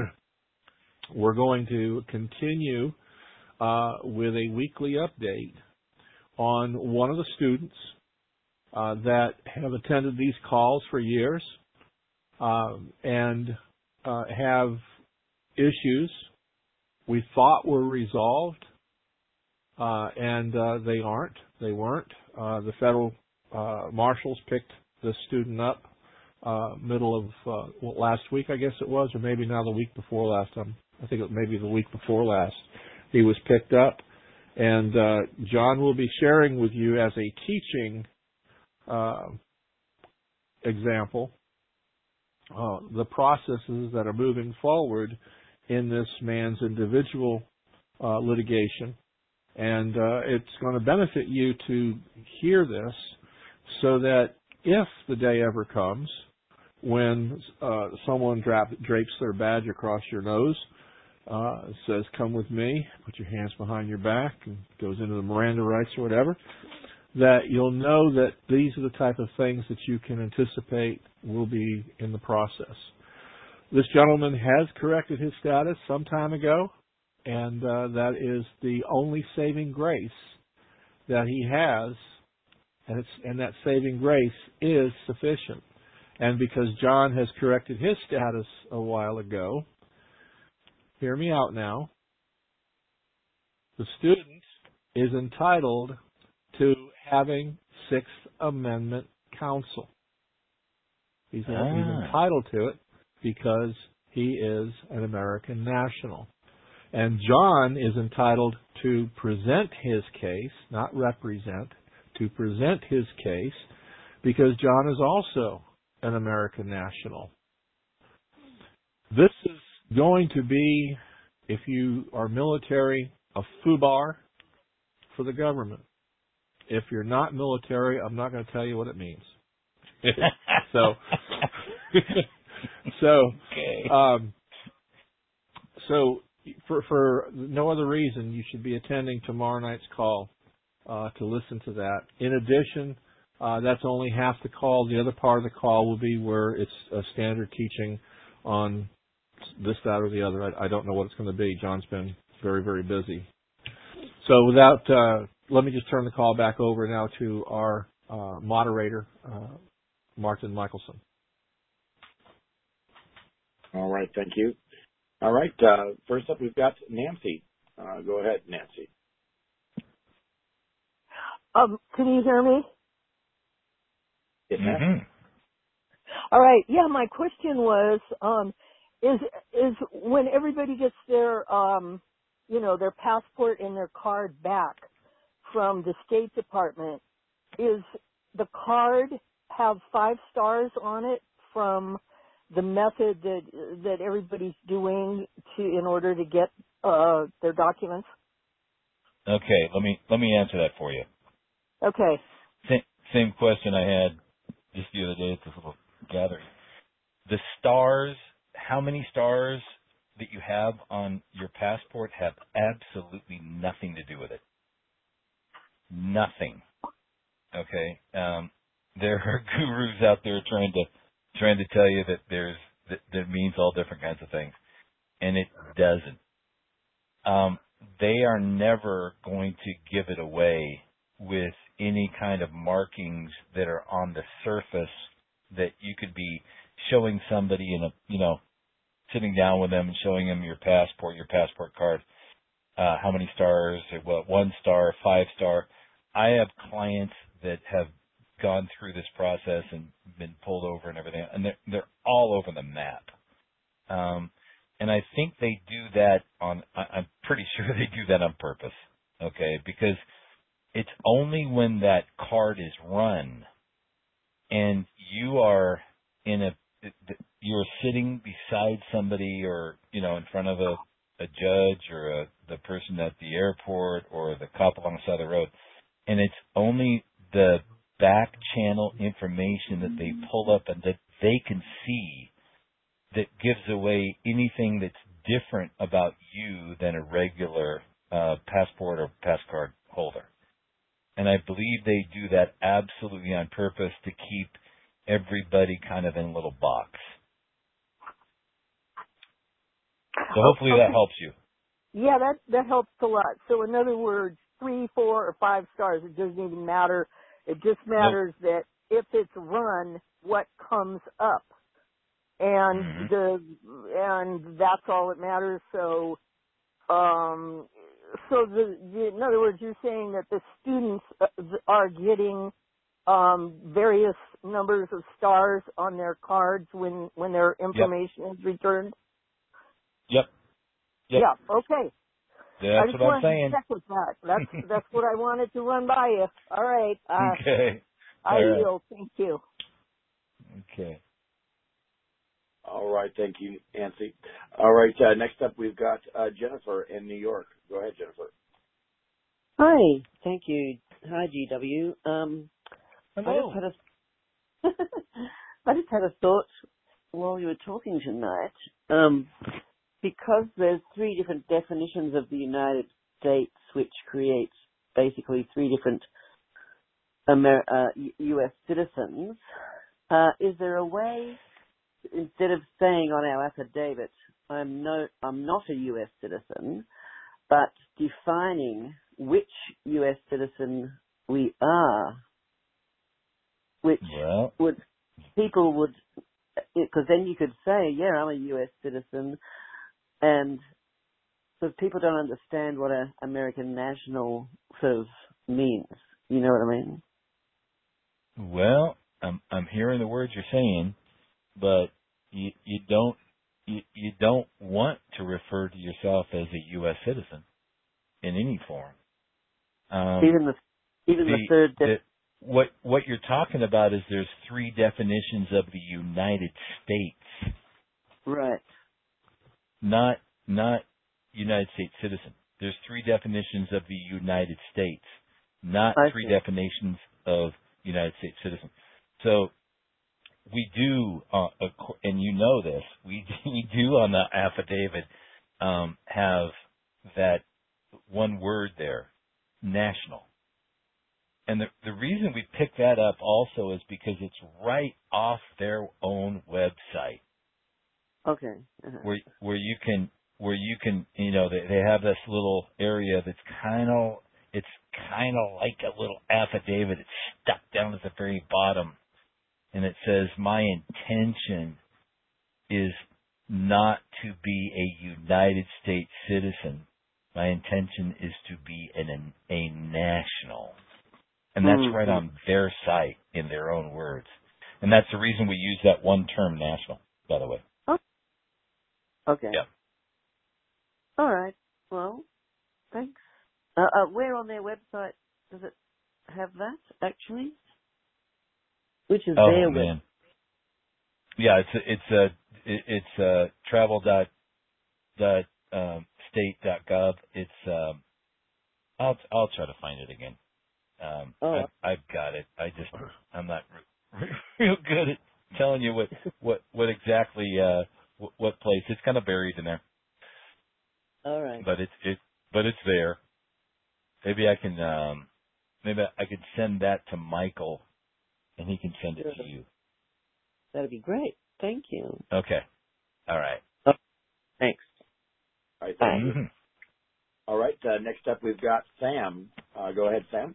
we're going to continue uh, with a weekly update on one of the students uh, that have attended these calls for years. Um, and uh, have issues we thought were resolved, uh, and uh, they aren't. They weren't. Uh, the federal uh, marshals picked this student up uh, middle of uh, well, last week, I guess it was, or maybe now the week before last. Um, I think it may be the week before last. He was picked up, and uh, John will be sharing with you as a teaching uh, example Uh, the processes that are moving forward in this man's individual uh, litigation. And uh, it's going to benefit you to hear this so that if the day ever comes when uh, someone dra- drapes their badge across your nose, uh, says, "Come with me," put your hands behind your back, and goes into the Miranda rights or whatever, that you'll know that these are the type of things that you can anticipate will be in the process. This gentleman has corrected his status some time ago, and uh, that is the only saving grace that he has, and, it's, and that saving grace is sufficient. And because John has corrected his status a while ago, hear me out now, the student is entitled to having Sixth Amendment counsel. He's, ah. he's entitled to it because he is an American national. And John is entitled to present his case, not represent, to present his case because John is also an American national. This is going to be, if you are military, a FUBAR for the government. If you're not military, I'm not going to tell you what it means. so, so, okay. um, so for for no other reason, you should be attending tomorrow night's call uh, to listen to that. In addition, uh, that's only half the call. The other part of the call will be where it's a standard teaching on this, that, or the other. I, I don't know what it's going to be. John's been very, very busy. So without, uh, let me just turn the call back over now to our uh, moderator, uh, Martin Michelson. All right, thank you. All right, uh, first up we've got Nancy. Uh, go ahead, Nancy. Um, can you hear me? Mm-hmm. All right. Yeah, my question was, um, is is when everybody gets their, um, you know, their passport and their card back from the State Department, is the card have five stars on it from the method that that everybody's doing to in order to get uh, their documents? Okay, let me let me answer that for you. Okay. Same, same question I had just the other day at this little gathering. The stars, how many stars that you have on your passport have absolutely nothing to do with it. Nothing. Okay. Um, there are gurus out there trying to trying to tell you that there's that, that means all different kinds of things, and it doesn't. Um, they are never going to give it away with any kind of markings that are on the surface that you could be showing somebody in a, you know, sitting down with them and showing them your passport, your passport card, uh, how many stars, what, one star, five star. I have clients that have gone through this process and been pulled over and everything, and they're, they're all over the map. Um, and I think they do that on, I, I'm pretty sure they do that on purpose, okay, because it's only when that card is run and you are in a, you're sitting beside somebody or, you know, in front of a, a judge or a, the person at the airport or the cop along the side of the road, and it's only the back channel information that they pull up and that they can see that gives away anything that's different about you than a regular uh, passport or pass card holder. And I believe they do that absolutely on purpose to keep everybody kind of in a little box. So hopefully Okay. that helps you. Yeah, that that helps a lot. So in other words, three, four, or five stars, it doesn't even matter. It just matters nope. that if it's run, what comes up, and Mm-hmm. the and that's all that matters. So, um, so the, the in other words, you're saying that the students are getting um, various numbers of stars on their cards when when their information yep. is returned. Yep. Yep. Yeah. Okay. That's I just what I'm wanted saying. to check with that. That's that's what I wanted to run by you. All right. Uh, okay. I All right. will. Thank you. Okay. All right. Thank you, Nancy. All right. Uh, next up, we've got uh, Jennifer in New York. Go ahead, Jennifer. Hi. Thank you. Hi, G W. Um, Hello. I just had a I just had a thought while you were talking tonight. Um, because there's three different definitions of the United States, which creates basically three different Amer- uh, U S citizens. Uh, is there a way, instead of saying on our affidavit, I'm no, I'm not a U S citizen, but defining which U S citizen we are, which well. would people would, because then you could say, yeah, I'm a U S citizen. And because people don't understand what an American national sort of means. You know what I mean? Well, I'm I'm hearing the words you're saying, but you you don't you, you don't want to refer to yourself as a U S citizen in any form. Um, even the even the, the third de- what what you're talking about is there's three definitions of the United States. Right. Not not United States citizen. There's three definitions of the United States, not I three see. definitions of United States citizen. So we do, uh, and you know this, we we do on the affidavit um, have that one word there, national. And the the reason we pick that up also is because it's right off their own website. Okay. Uh-huh. Where where you can where you can you know they they have this little area that's kind of it's kind of like a little affidavit. It's stuck down at the very bottom, and it says, "My intention is not to be a United States citizen. My intention is to be an a national." And that's Mm-hmm. right on their site in their own words. And that's the reason we use that one term, national, by the way. Oh. Okay. Yeah. All right. Well, thanks. Uh, uh, where on their website does it have that, actually? Which is Oh, their man. web? Yeah, it's a, it's a, it's a travel dot, dot, um, state dot gov. It's, um, I'll, I'll try to find it again. Um, Oh. I've, I've got it. I just, I'm not re- real good at telling you what, what, what exactly, uh, what, what place. It's kind of buried in there, All right. but it's, it, but it's there. Maybe I can, um, maybe I could send that to Michael and he can send it Sure. to you. That'd be great. Thank you. Okay. All right. Oh, thanks. All right. Bye. Thank you. Mhm. All right. Uh, next up, we've got Sam. Uh, go ahead, Sam.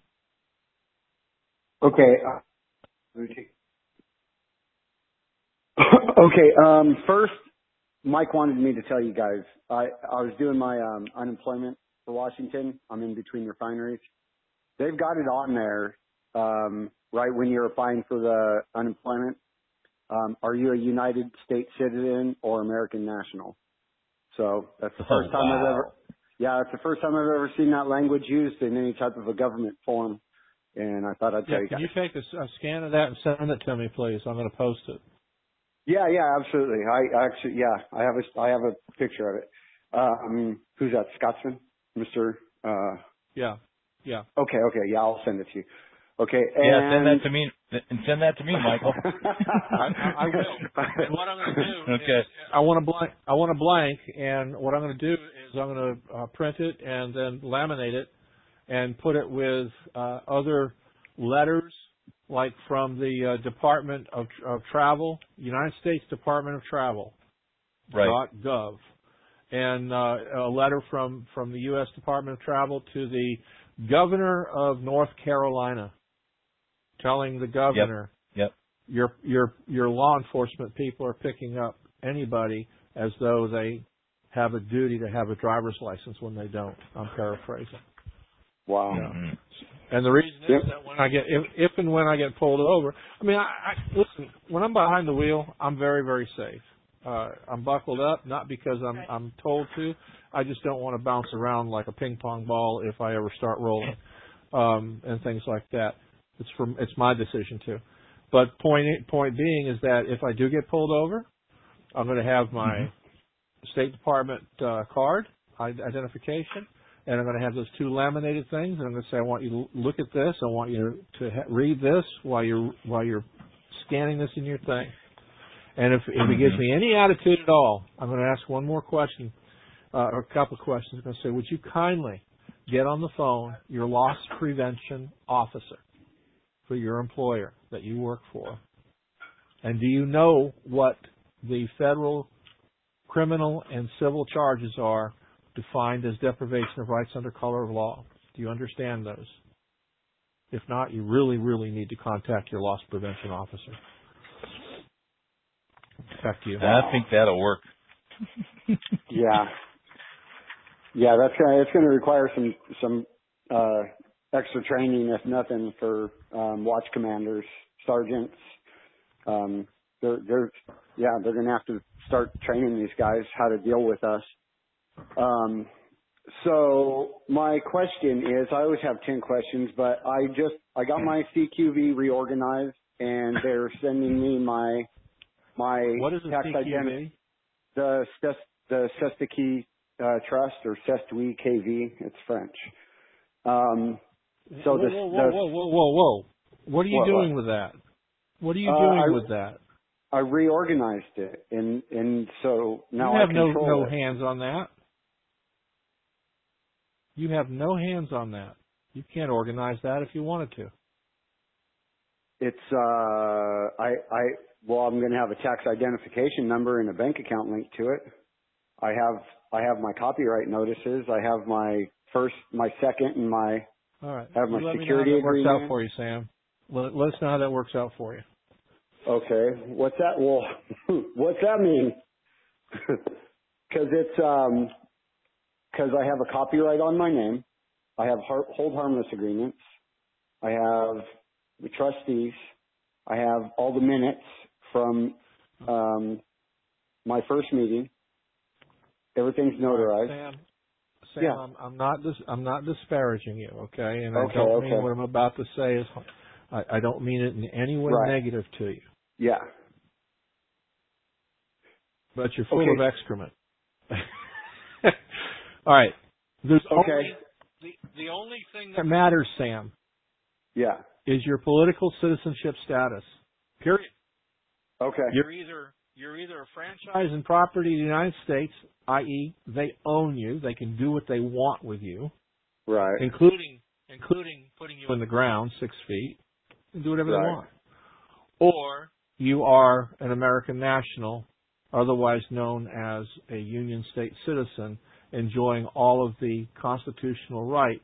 Okay. uh, Okay. Um, first, Mike wanted me to tell you guys. I I was doing my um, unemployment for Washington. I'm in between refineries. They've got it on there um, right when you're applying for the unemployment. Um, are you a United States citizen or American national? So that's the first Oh, time I've wow. ever. Yeah, it's the first time I've ever seen that language used in any type of a government form. And I thought I'd tell Yeah, you can guys. you take a, s- a scan of that and send it to me, please? I'm going to post it. Yeah, yeah, absolutely. I actually, yeah, I have a, I have a picture of it. Um, who's that? Scotsman, Mister Uh, Yeah, yeah. okay, okay, yeah, I'll send it to you. Okay, and Yeah, send that to me and send that to me, Michael. I, I, I will. And what I'm going to do Okay. is I want a blank. I want a blank, and what I'm going to do is I'm going to uh, print it and then laminate it and put it with uh, other letters, like from the uh, Department of, of Travel, United States Department of Travel, Right. dot gov, and uh, a letter from from the U S Department of Travel to the Governor of North Carolina, telling the governor, Yep. your your your law enforcement people are picking up anybody as though they have a duty to have a driver's license when they don't. I'm paraphrasing. wow. Yeah. Mm-hmm. And the reason is Yep. that when I get, if, if and when I get pulled over, I mean, I, I listen. When I'm behind the wheel, I'm very, very safe. Uh, I'm buckled up, not because I'm I'm told to. I just don't want to bounce around like a ping pong ball if I ever start rolling, um, and things like that. It's from it's my decision to. But point point being is that if I do get pulled over, I'm going to have my Mm-hmm. State Department uh, card identification. And I'm going to have those two laminated things, and I'm going to say, I want you to look at this. I want you to ha- read this while you're while you're scanning this in your thing. And if, if it gives me any attitude at all, I'm going to ask one more question, uh, or a couple of questions. I'm going to say, would you kindly get on the phone your loss prevention officer for your employer that you work for? And do you know what the federal criminal and civil charges are defined as deprivation of rights under color of law? Do you understand those? If not, you really, really need to contact your loss prevention officer. Back to you. I think that'll work. Yeah. Yeah, that's gonna it's gonna require some some uh extra training, if nothing, for um watch commanders, sergeants. Um they're they're yeah, they're gonna have to start training these guys how to deal with us. Um So my question is, I always have ten questions, but I just I got my C Q V reorganized, and they're sending me my my What is a tax C Q V? identity, the Cest- the Cestui uh, Trust or Cestui K V. It's French. Um, so whoa, this, whoa, whoa, the, whoa, whoa, whoa, whoa! What are you what, doing what? with that? What are you Uh, doing I, with that? I reorganized it, and and so now You have I no control no it. hands on that. You have no hands on that. You can't organize that if you wanted to. It's uh, I I well, I'm going to have a tax identification number and a bank account linked to it. I have I have my copyright notices. I have my first, my second, and my All right. I have my You let security me know how that works agreement. out for you, Sam. Let, let us know how that works out for you. Okay, what's that? Well, what's that mean? Because it's um, because I have a copyright on my name. I have har- hold harmless agreements. I have the trustees. I have all the minutes from um, my first meeting. Everything's notarized. Sam, Sam, Yeah. I'm, I'm not dis- I'm not disparaging you, okay? And Okay, I don't okay. mean what I'm about to say is I, I don't mean it in any way Right. negative to you. Yeah. But you're full Okay. of excrement. All right. There's Okay. only the the only thing that matters, Sam, Yeah. is your political citizenship status. Period. Okay. You're either you're either a franchise and property of the United States, that is, they own you. They can do what they want with you, Right. including including putting you in the ground six feet and do whatever Right. they want. Or you are an American national, otherwise known as a Union State citizen, enjoying all of the constitutional rights,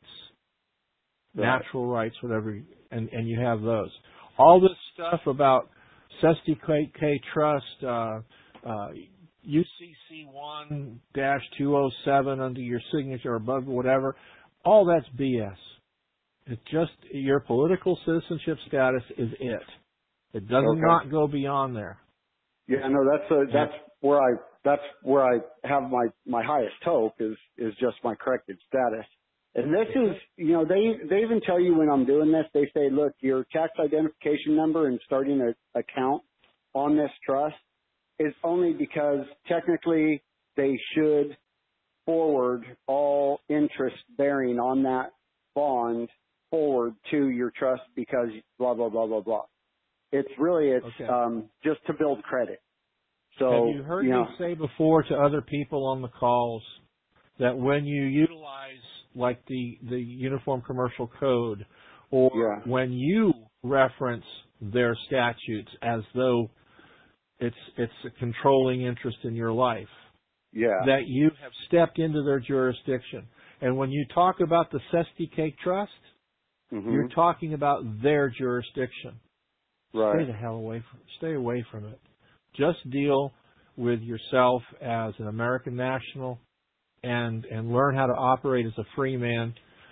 Right. natural rights, whatever, and, and you have those. All this stuff about Cestui K Trust, uh, uh, U C C one dash two oh seven under your signature above whatever, all that's B S. It's just your political citizenship status is it. It does Okay. not go beyond there. Yeah, no, that's a, that's where I that's where I have my my highest hope is is just my corrected status. And this is, you know, they they even tell you when I'm doing this, they say, look, your tax identification number and starting an account on this trust is only because technically they should forward all interest bearing on that bond forward to your trust because blah blah blah blah blah. It's really it's Okay. um, just to build credit. So have you heard you know, me say before to other people on the calls that when you utilize like the the Uniform Commercial Code, or Yeah. when you reference their statutes as though it's it's a controlling interest in your life, yeah, that you have stepped into their jurisdiction. And when you talk about the Cestui K Trust, hmm you're talking about their jurisdiction. right, Stay the hell away from stay away from it. Just deal with yourself as an American national and and learn how to operate as a free man.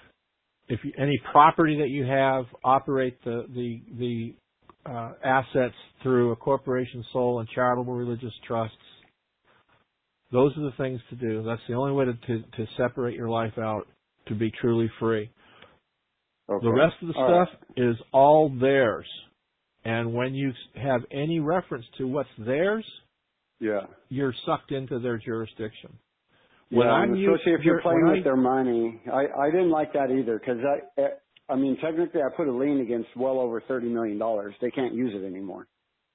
If you, any property that you have, operate the the the uh, assets through a corporation sole and charitable religious trusts. Those are the things to do. That's the only way to to, to separate your life out to be truly free. okay. The rest of the All stuff is all theirs. And when you have any reference to what's theirs, yeah, you're sucked into their jurisdiction. When yeah, I'm and u- especially if you're when playing I- with their money. I I didn't like that either because I I mean technically I put a lien against well over thirty million dollars. They can't use it anymore.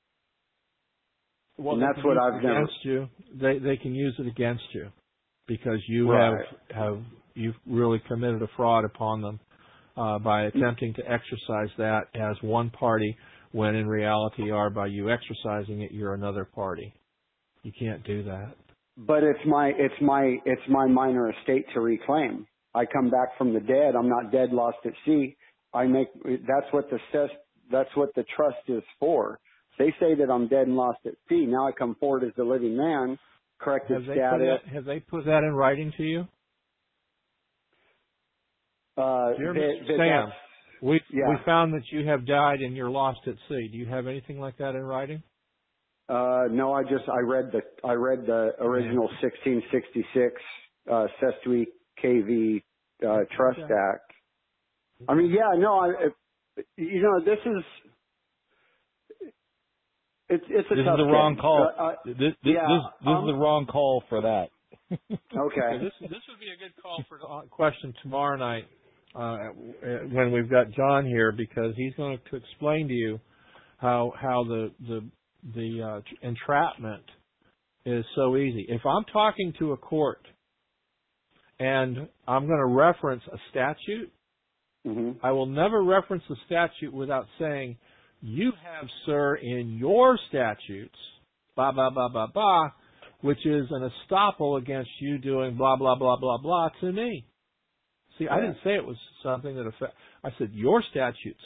well, and they that's can what use I've it never. against you. They they can use it against you because you Right. have have you've really committed a fraud upon them uh, by attempting to exercise that as one party when in reality you are by you exercising it you're another party. You can't do that. But it's my it's my it's my minor estate to reclaim. I come back from the dead. I'm not dead, lost at sea. I make that's what the cess- that's what the trust is for. They say that I'm dead and lost at sea. Now I come forward as the living man, corrected Have they status. put that, have they put that in writing to you? Uh, Dear that, Mister that Sam, that's- we yeah. we found that you have died and you're lost at sea. Do you have anything like that in writing? Uh, no, I just I read the I read the original sixteen sixty-six uh, Cestui K V uh, Trust Okay. Act. I mean, yeah, no, I, you know, this is it's it's a This tough is the wrong case. call. Uh, uh, This this yeah, this, this um, is the wrong call for that. okay. This this would be a good call for a question tomorrow night uh, when we've got John here, because he's going to explain to you how how the the the uh, entrapment is so easy. If I'm talking to a court and I'm going to reference a statute, Mm-hmm. I will never reference the statute without saying, you have, sir, in your statutes, blah, blah, blah, blah, blah, which is an estoppel against you doing blah, blah, blah, blah, blah to me. See, Yeah. I didn't say it was something that affect. I said your statutes.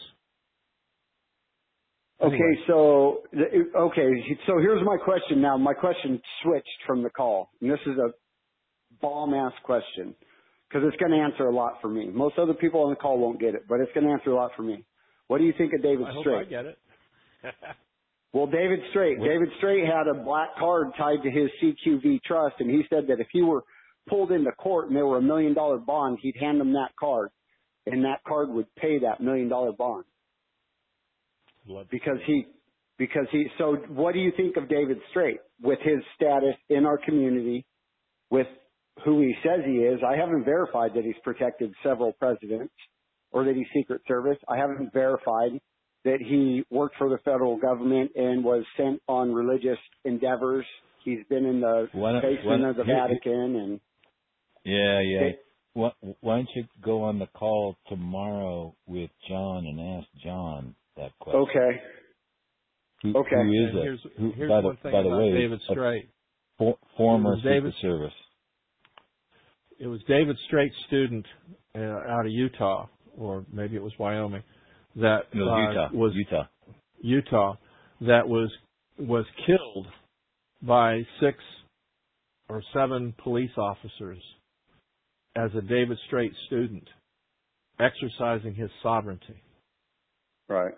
Anyway. Okay, so okay, so here's my question now. My question switched from the call, and this is a bomb-ass question because it's going to answer a lot for me. Most other people on the call won't get it, but it's going to answer a lot for me. What do you think of David I hope Straight? I get it. Well, David Straight. What? David Straight had a black card tied to his C Q V trust, and he said that if he were pulled into court and there were a million dollar bond, he'd hand him that card, and that card would pay that million dollar bond. Blood Because he, because he, so what do you think of David Straight with his status in our community, with who he says he is? I haven't verified that he's protected several presidents or that he's Secret Service. I haven't verified that he worked for the federal government and was sent on religious endeavors. He's been in the Why don't- basement why don't- of the here- Vatican and Yeah, yeah. They- Why, why don't you go on the call tomorrow with John and ask John that question? okay. Who, Okay. Who is And it? here's, Who, here's by the, one thing by the about way, David a Straight. for, former It was David- Secret Service. It was David Straight's student uh, out of Utah, or maybe it was Wyoming, that No, uh, Utah. was Utah. Utah that was was killed by six or seven police officers as a David Straight student, exercising his sovereignty. Right.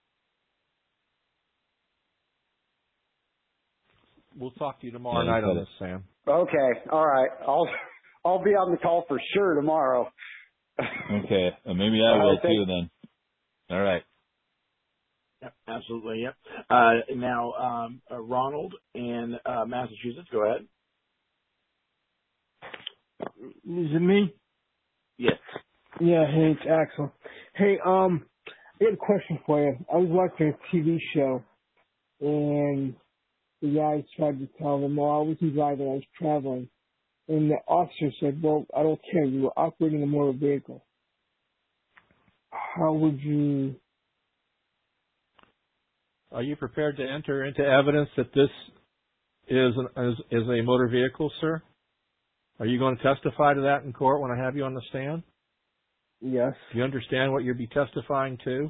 We'll talk to you tomorrow Yeah, night you on said this, Sam. Okay. All right. I'll I'll be on the call for sure tomorrow. Okay. Uh, maybe I All will right, thank- too then. All right. Yep, absolutely. Yep. Uh, now, um, uh, Ronald in uh, Massachusetts, go ahead. Is it me? Yes. Yeah, hey, it's Axel. Hey, um, I got a question for you. I was watching a T V show, and the guy tried to tell them, well, I wasn't driving, I was traveling. And the officer said, well, I don't care, you were operating a motor vehicle. How would you... Are you prepared to enter into evidence that this is an, is, is a motor vehicle, sir? Are you going to testify to that in court when I have you on the stand? Yes. Do you understand what you'd be testifying to?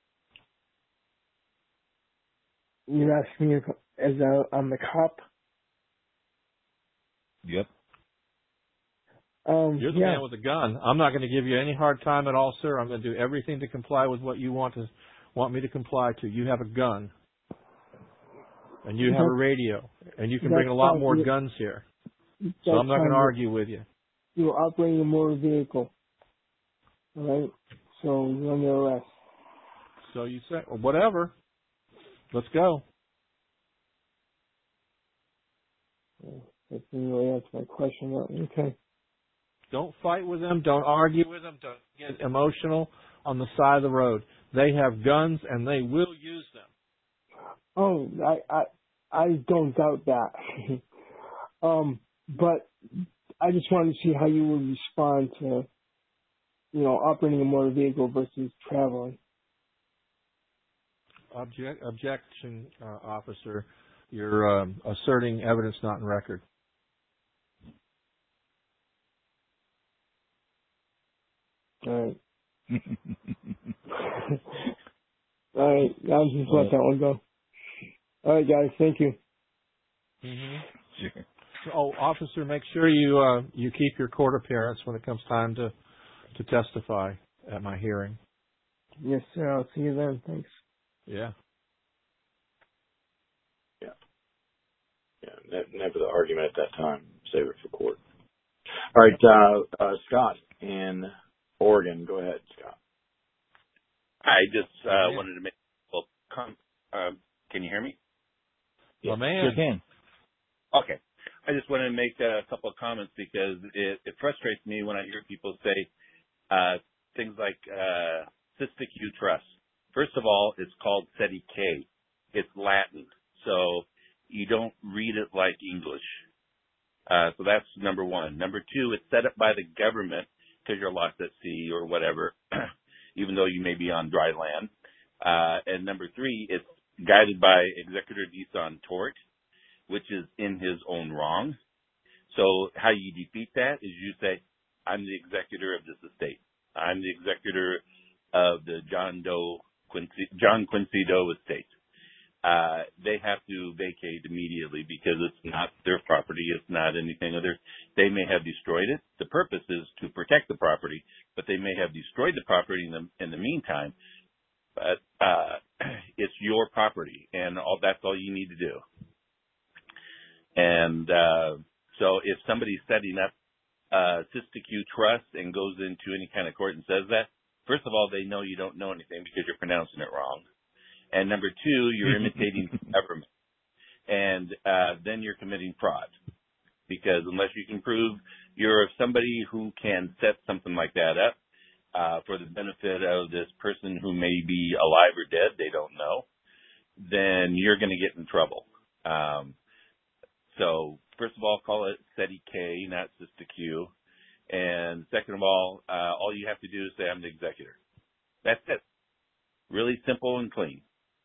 You're asking me if, as a, I'm the cop? Yep. Um, You're the yeah. man with the gun. I'm not going to give you any hard time at all, sir. I'm going to do everything to comply with what you want to want me to comply to. You have a gun, and you have a radio, and you can bring a lot That's more fine. guns here. So That's I'm not going to fine. argue with you. You're operating a motor vehicle. All right? So you're under arrest. So you say, well, whatever. Let's go. That didn't really answer my question. Okay. Don't fight with them. Don't argue with them. Don't get emotional on the side of the road. They have guns and they will use them. Oh, I I I don't doubt that. um, but I just wanted to see how you would respond to, you know, operating a motor vehicle versus traveling. Object, objection, uh, officer. You're um, asserting evidence not in record. All right. All right. I'll just let that one go. All right, guys. Thank you. Mm-hmm. Sure. Oh, officer, make sure you uh, you keep your court appearance when it comes time to to testify at my hearing. Yes, sir. I'll see you then. Thanks. Yeah. Yeah. Yeah. Ne- never the argument at that time. Save it for court. All right, uh, uh, Scott in Oregon. Go ahead, Scott. I just uh, wanted to make well, com- uh, can you hear me? My Yes, man. sure can. Okay. I just wanted to make a couple of comments because it, it frustrates me when I hear people say uh, things like uh, Sistiq Trust. First of all, it's called SETI K. It's Latin, so you don't read it like English. Uh, so that's number one. Number two, it's set up by the government because you're lost at sea or whatever, even though you may be on dry land. Uh, and number three, it's guided by Executor Desan Tort, which is in his own wrong. So how you defeat that is you say, I'm the executor of this estate. I'm the executor of the John Doe Quincy, John Quincy Doe estate. Uh, they have to vacate immediately because it's not their property. It's not anything other. They may have destroyed it. The purpose is to protect the property, but they may have destroyed the property in the, in the meantime. But, uh, it's your property and all, that's all you need to do. And, uh, so if somebody's setting up, uh, Sistiq Trust and goes into any kind of court and says that, first of all, they know you don't know anything because you're pronouncing it wrong. And number two, you're imitating the government. And, uh, then you're committing fraud. Because unless you can prove you're somebody who can set something like that up, uh, for the benefit of this person who may be alive or dead, they don't know, then you're going to get in trouble. Um, so first of all, call it SETI K, not Sistiq. And second of all, uh, all you have to do is say, I'm the executor. That's it. Really simple and clean.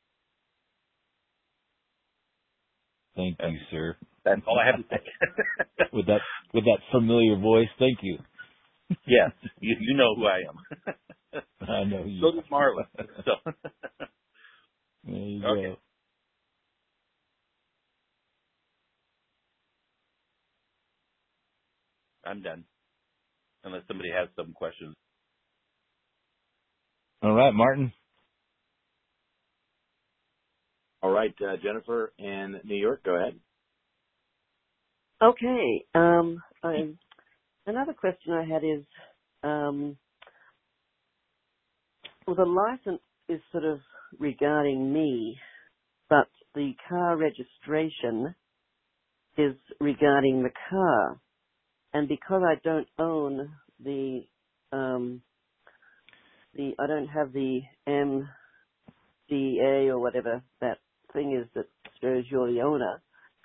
Thank you, sir. That's all I have to say. with that with that familiar voice, thank you. Yes, you, you know who I am. I know you. So does Marla. So. There you Okay. go. I'm done. Unless somebody has some questions. All right, Martin. All right, uh, Jennifer in New York, go ahead. Okay. Um, I, another question I had is, um, well, the license is sort of regarding me, but the car registration is regarding the car. And because I don't own the, um, the, I don't have the M D A or whatever that thing is that shows you're the owner,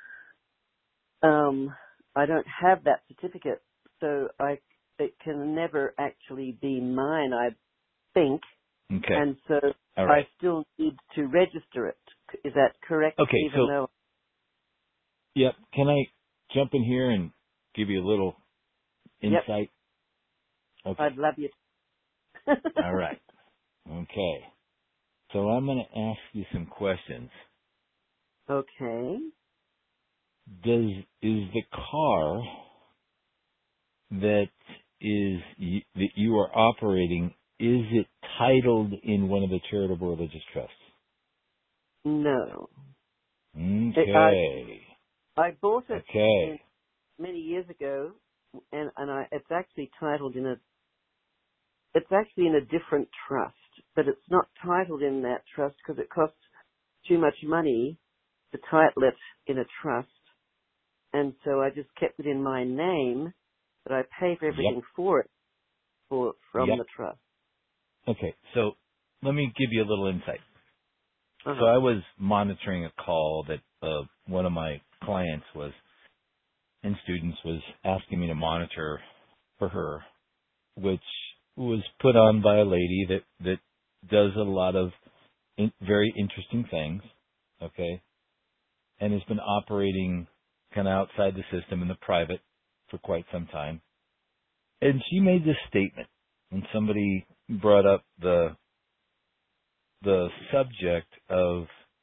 um, I don't have that certificate, so I it can never actually be mine, I think. Okay. And so All right. I still need to register it. Is that correct? Okay, Even so though... Yep. Can I jump in here and give you a little insight? Yep. Okay. I'd love you to. All right. Okay. So I'm going to ask you some questions. Okay. Does is the car that is y- that you are operating, is it titled in one of the charitable religious trusts? No. Okay. I, I bought it Okay. in, many years ago, and, and I, it's actually titled in a, it's actually in a different trust, but it's not titled in that trust because it costs too much money to title it in a trust. And so I just kept it in my name, but I pay for everything Yep. for it for from Yep. the trust. Okay. So let me give you a little insight. Uh-huh. So I was monitoring a call that uh, one of my clients was, and students was asking me to monitor for her, which was put on by a lady that, that does a lot of in, very interesting things, okay, and has been operating kind of outside the system in the private for quite some time. And she made this statement when somebody brought up the the subject of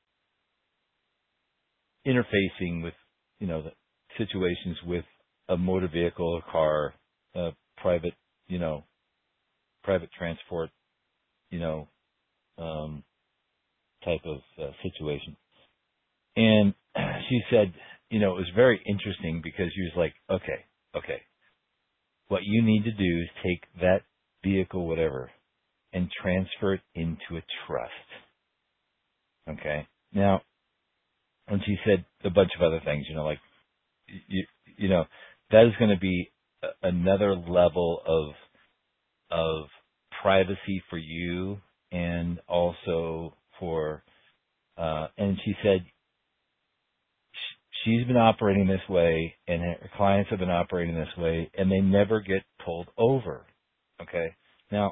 interfacing with, you know, the situations with a motor vehicle, a car, a private, you know, private transport, you know, um, type of uh, situation. And she said, you know, it was very interesting because she was like, okay, okay, what you need to do is take that vehicle, whatever, and transfer it into a trust. Okay? Now, and she said a bunch of other things, you know, like, you, you know, that is going to be a, another level of, of privacy for you and also for, uh, and she said sh- she's been operating this way and her clients have been operating this way and they never get pulled over. Okay. Now,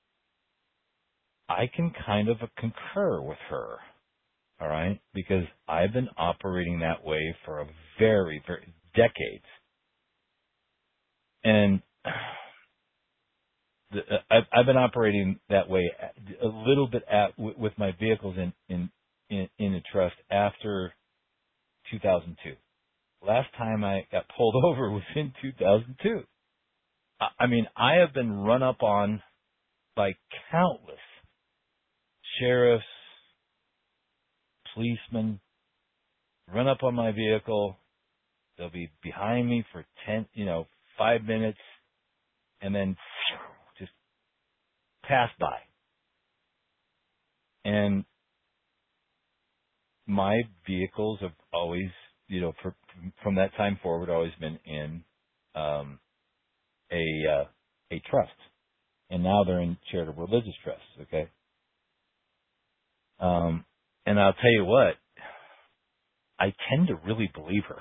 I can kind of concur with her. All right. Because I've been operating that way for a very, very decades. And the, I've, I've been operating that way a little bit at, with my vehicles in, in, in, in a trust after two thousand two. Last time I got pulled over was in two thousand two. I mean, I have been run up on by countless sheriffs, policemen, run up on my vehicle. They'll be behind me for ten, you know, five minutes, and then just pass by. And my vehicles have always, you know, for, from that time forward, always been in um, a uh, a trust, and now they're in charitable religious trusts. Okay, um, and I'll tell you what, I tend to really believe her.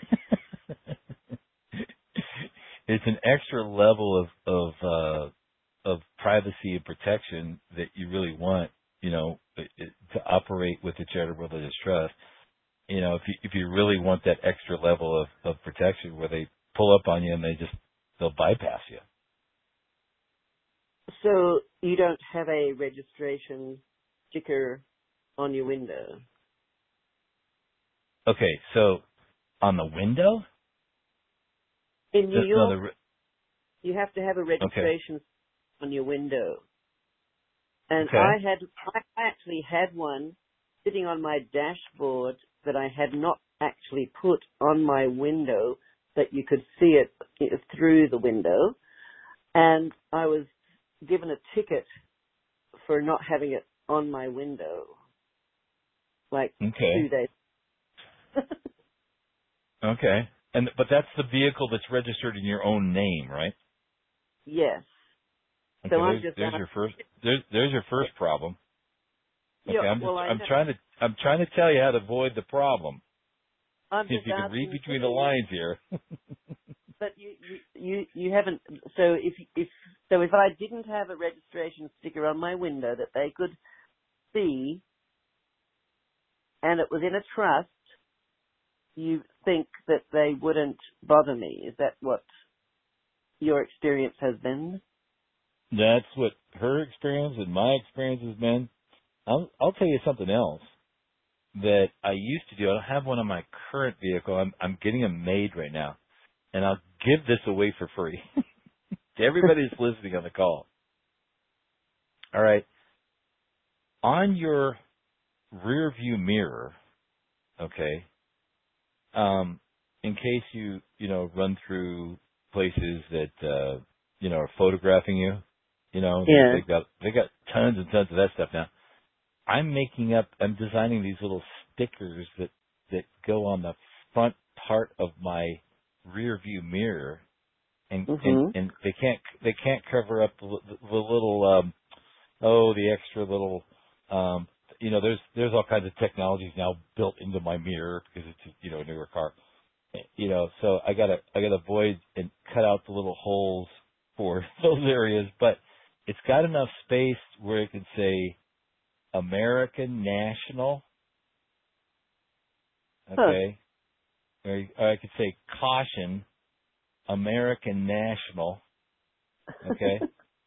It's an extra level of of uh, of privacy and protection that you really want, you know, to operate with a charitable religious trust. You know, if you if you really want that extra level of, of protection where they pull up on you and they just they'll bypass you. So you don't have a registration sticker on your window? Okay, so on the window? In New The- York, no, the re- you have to have a registration okay. on your window. And Okay. I had, I actually had one sitting on my dashboard that I had not actually put on my window that you could see it through the window. And I was given a ticket for not having it on my window, like Okay. two days. Okay. And but that's the vehicle that's registered in your own name, right? Yes. Okay, So I'm there's, just there's asking- your first there's there's your first problem. Okay, Yeah, I'm just well, I I'm know. trying to I'm trying to tell you how to avoid the problem. I'm See if just you can read asking between the you. lines here. But you, you, you, you haven't. So if if so, if I didn't have a registration sticker on my window that they could see, and it was in a trust, you think that they wouldn't bother me? Is that what your experience has been? That's what her experience and my experience has been. I'll, I'll tell you something else that I used to do. I don't have one on my current vehicle. I'm, I'm getting them made right now. And I'll give this away for free to everybody who's listening on the call. All right. On your rear view mirror, okay, um, in case you, you know, run through places that, uh, you know, are photographing you, you know, Yeah. they've got, they got tons and tons of that stuff now. I'm making up, I'm designing these little stickers that, that go on the front part of my rear view mirror, and, Mhm. and, and they can't, they can't cover up the, the little, um, oh, the extra little, um, you know, there's, there's all kinds of technologies now built into my mirror because it's, you know, a newer car, you know, so I gotta, I gotta avoid and cut out the little holes for those areas, but it's got enough space where it can say American National, okay, huh. or, or I could say caution, American National, okay.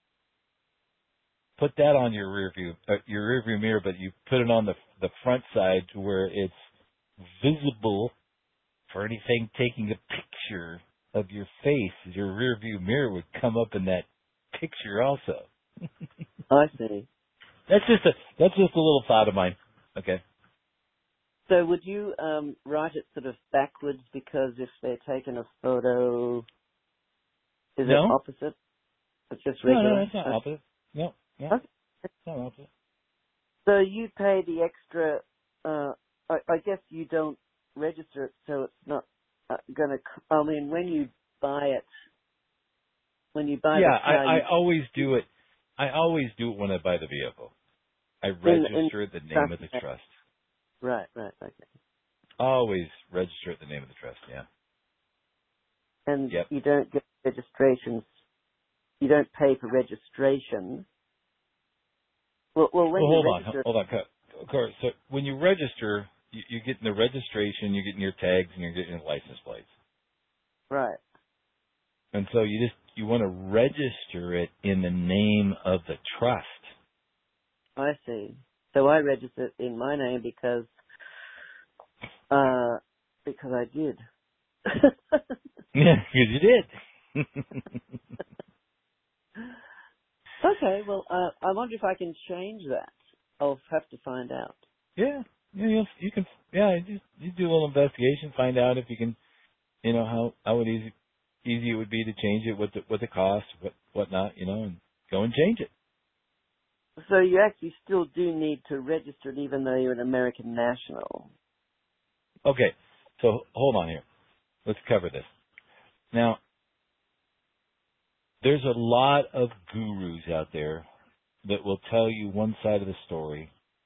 Put that on your rear view, uh, your rear view mirror, but you put it on the the front side to where it's visible for anything taking a picture of your face. Your rear view mirror would come up in that picture also. I see. That's just a that's just a little thought of mine. Okay. So would you um, write it sort of backwards, because if they're taking a photo Is No. it opposite? It's just No, regular? no, it's not opposite. No, no, Okay. it's not opposite. So you pay the extra, uh, I, I guess you don't register it, so it's not uh, going to, I mean, when you buy it, when you buy Yeah, the car, I, I you, always do it. I always do it when I buy the vehicle. I register in the name of the trust. Right, right, okay. Always register the name of the trust, yeah. And Yep. you don't get registrations, you don't pay for registration. Well, well when well, you hold register... on, hold on. Of course, so when you register, you, you're getting the registration, you're getting your tags, and you're getting your license plates. Right. And so you just, you want to register it in the name of the trust. I see. So I registered in my name because, uh, because I did. Yeah, because you did. Okay, well, uh, I wonder if I can change that. I'll have to find out. Yeah, yeah, you, you can. Yeah, you, you do a little investigation, find out if you can, you know, how how it easy easy it would be to change it, what the what the cost, what whatnot, you know, and go and change it. So you actually still do need to register it even though you're an American national. Okay, so hold on here. Let's cover this. Now, there's a lot of gurus out there that will tell you one side of the story,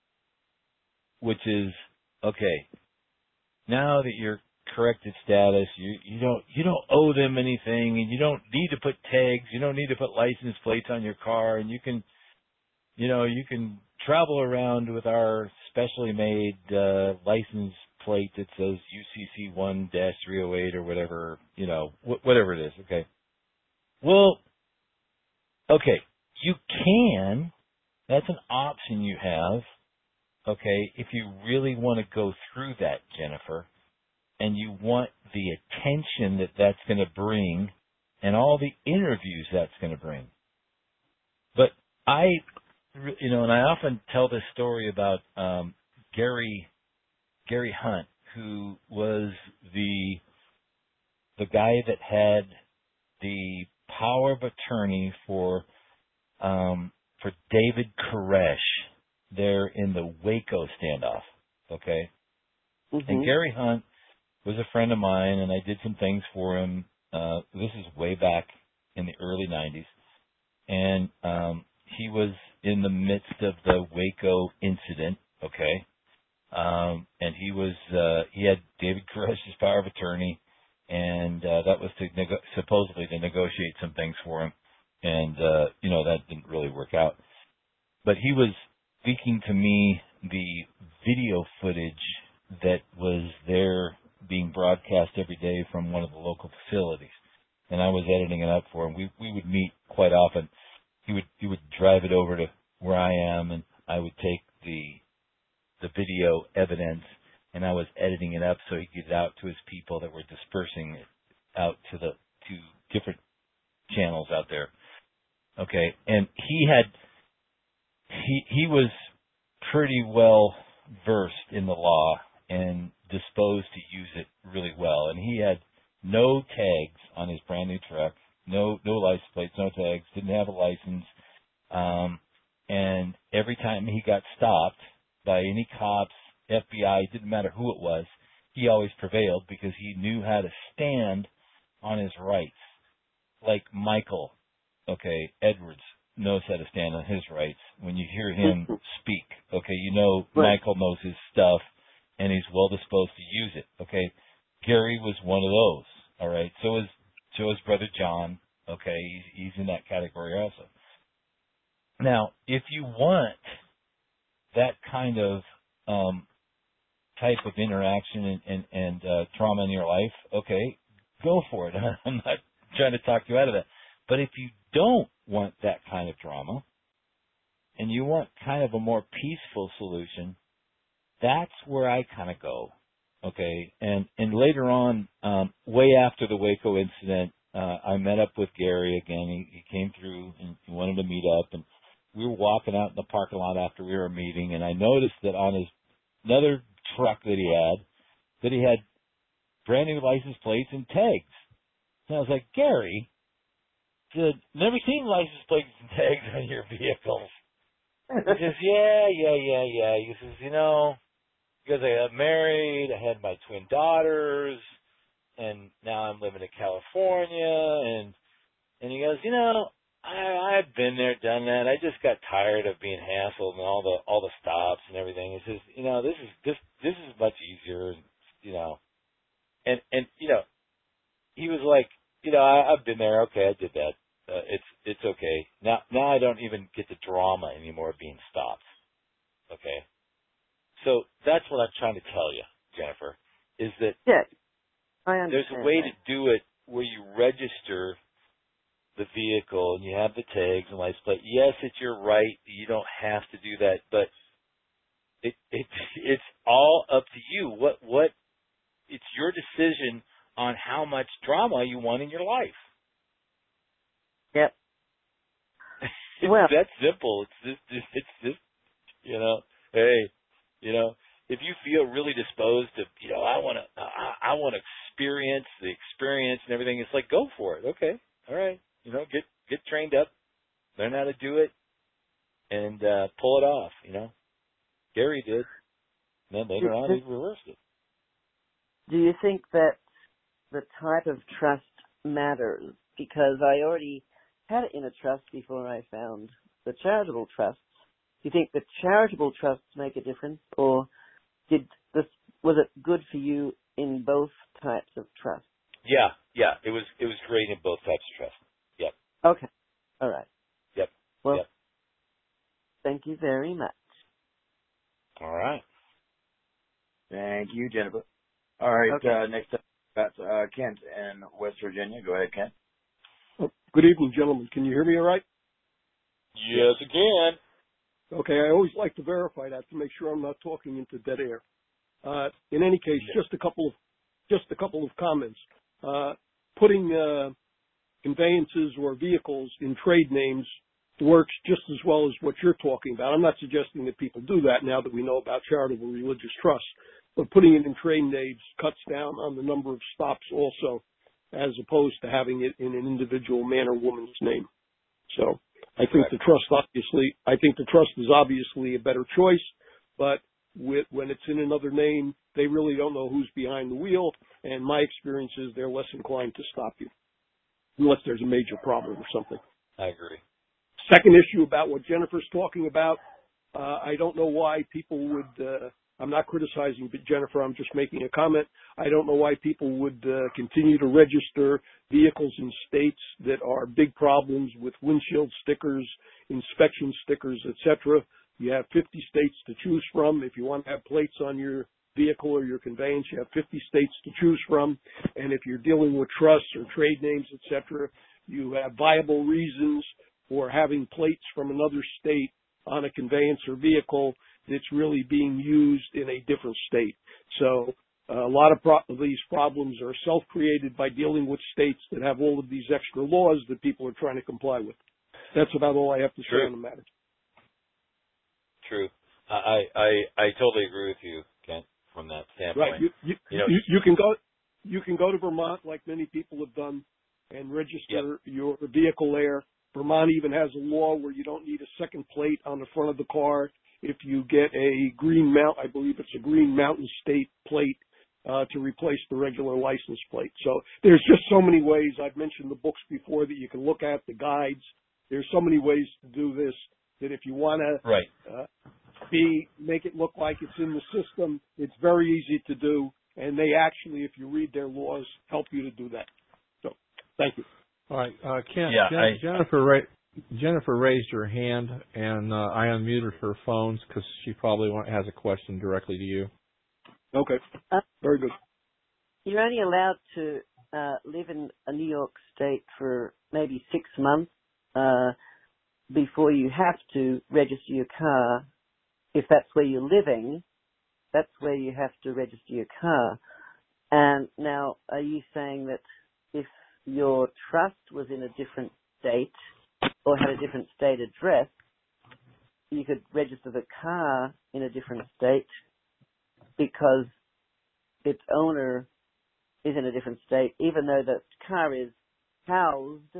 which is, okay, now that you're corrected status, you you don't you don't owe them anything, and you don't need to put tags, you don't need to put license plates on your car, and you can, you know, you can travel around with our specially made uh, license plate that says U C C one dash three oh eight or whatever, you know, wh- whatever it is. Okay. Well, okay, you can. That's an option you have. Okay, if you really want to go through that, Jennifer, and you want the attention that that's going to bring and all the interviews that's going to bring. But I, you know, and I often tell this story about um, Gary Gary Hunt, who was the the guy that had the power of attorney for um, for David Koresh there in the Waco standoff. Okay, Mm-hmm. and Gary Hunt was a friend of mine, and I did some things for him. Uh, this is way back in the early nineties, and um, he was in the midst of the Waco incident. Okay, um, and he was uh, he had David Koresh's power of attorney, and uh, that was to nego- supposedly to negotiate some things for him, and uh, you know that didn't really work out. But he was speaking to me the video footage that was there being broadcast every day from one of the local facilities, and I was editing it up for him. We we would meet quite often. He would he would drive it over to where I am, and I would take the the video evidence, and I was editing it up so he could get it out to his people that were dispersing it out to the to different channels out there. Okay, and he had he he was pretty well versed in the law and disposed to use it really well. And he had no tags on his brand new truck, no no license plates, no tags, didn't have a license. Um, and every time he got stopped by any cops, F B I, didn't matter who it was, he always prevailed because he knew how to stand on his rights. Like Michael, okay, Edwards knows how to stand on his rights. When you hear him speak, okay, you know Right. Michael knows his stuff and he's well disposed to use it. Okay, Gary was one of those. All right, so is so is brother John. Okay, he's, he's in that category also. Now, if you want that kind of um, type of interaction and and, and uh, trauma in your life, okay, go for it. I'm not trying to talk you out of that. But if you don't want that kind of drama and you want kind of a more peaceful solution, that's where I kind of go. Okay. And, and later on, um, way after the Waco incident, uh, I met up with Gary again. He, he came through and he wanted to meet up, and we were walking out in the parking lot after we were meeting, and I noticed that on his another truck that he had, that he had brand new license plates and tags. And I was like, Gary, said, never seen license plates and tags on your vehicles. He says, yeah, yeah, yeah, yeah. He says, you know, because I got married, I had my twin daughters, and now I'm living in California, and and he goes, you know, I, I've been there, done that. I just got tired of being hassled and all the all the stops and everything. He says, you know, this is this this is much easier, you know, and and you know, he was like, you know, I, I've been there. Okay, I did that. Uh, it's it's okay. Now now I don't even get the drama anymore of being stopped. Okay, so that's what I'm trying to tell you, Jennifer, is that yeah, I understand there's a way that. to do it where you register the vehicle and you have the tags and license plate. Yes, it's your right. You don't have to do that, but it it it's all up to you. What what it's your decision on how much drama you want in your life. Yep. It's well, that simple. It's just, it's just, you know, hey, you know, if you feel really disposed to, you know, I want to, I, I want to experience the experience and everything, it's like, go for it. Okay. All right. You know, get, get trained up, learn how to do it, and uh, pull it off, you know. Gary did. And then later on, he reversed it. Do you think that the type of trust matters? Because I already had it in a trust before I found the charitable trusts. Do you think the charitable trusts make a difference, or did this was it good for you in both types of trust? Yeah, yeah, it was it was great in both types of trust. Yep. Okay. All right. Yep. Well, yep. Thank you very much. All right. Thank you, Jennifer. All right. Okay. Uh, next up, we've got uh, Kent in West Virginia. Go ahead, Kent. Oh, good evening, gentlemen. Can you hear me all right? Yes, I can. Okay, I always like to verify that to make sure I'm not talking into dead air. Uh, in any case, Yeah. just a couple of just a couple of comments. Uh, putting uh, conveyances or vehicles in trade names works just as well as what you're talking about. I'm not suggesting that people do that now that we know about charitable religious trusts, but putting it in trade names cuts down on the number of stops also, as opposed to having it in an individual man or woman's name. So I think Correct. the trust obviously, I think the trust is obviously a better choice, but with, when it's in another name, they really don't know who's behind the wheel, and my experience is they're less inclined to stop you, unless there's a major problem or something. I agree. Second issue about what Jennifer's talking about, uh, I don't know why people would, uh, I'm not criticizing Jennifer, I'm just making a comment. I don't know why people would uh, continue to register vehicles in states that are big problems with windshield stickers, inspection stickers, et cetera. You have fifty states to choose from. If you want to have plates on your vehicle or your conveyance, you have fifty states to choose from. And if you're dealing with trusts or trade names, et cetera, you have viable reasons for having plates from another state on a conveyance or vehicle that's really being used in a different state. So uh, a lot of pro- these problems are self-created by dealing with states that have all of these extra laws that people are trying to comply with. That's about all I have to True. say on the matter. True. I, I I totally agree with you, Kent, from that standpoint. Right. You, you, you know, you, you can go you can go to Vermont like many people have done and register yep. your vehicle there. Vermont even has a law where you don't need a second plate on the front of the car if you get a green mount, I believe it's a Green Mountain State plate uh, to replace the regular license plate. So there's just so many ways. I've mentioned the books before that you can look at, the guides. There's so many ways to do this that if you want to right. uh, be make it look like it's in the system, it's very easy to do. And they actually, if you read their laws, help you to do that. So thank you. All right, uh, Kent, Yeah, Jen- I, Jennifer, ra- Jennifer raised her hand, and uh, I unmuted her phones because she probably want, has a question directly to you. Okay, Uh, very good. You're only allowed to uh, live in a New York state for maybe six months uh, before you have to register your car. If that's where you're living, that's where you have to register your car. And now, are you saying that if your trust was in a different state or had a different state address, you could register the car in a different state because its owner is in a different state, even though the car is housed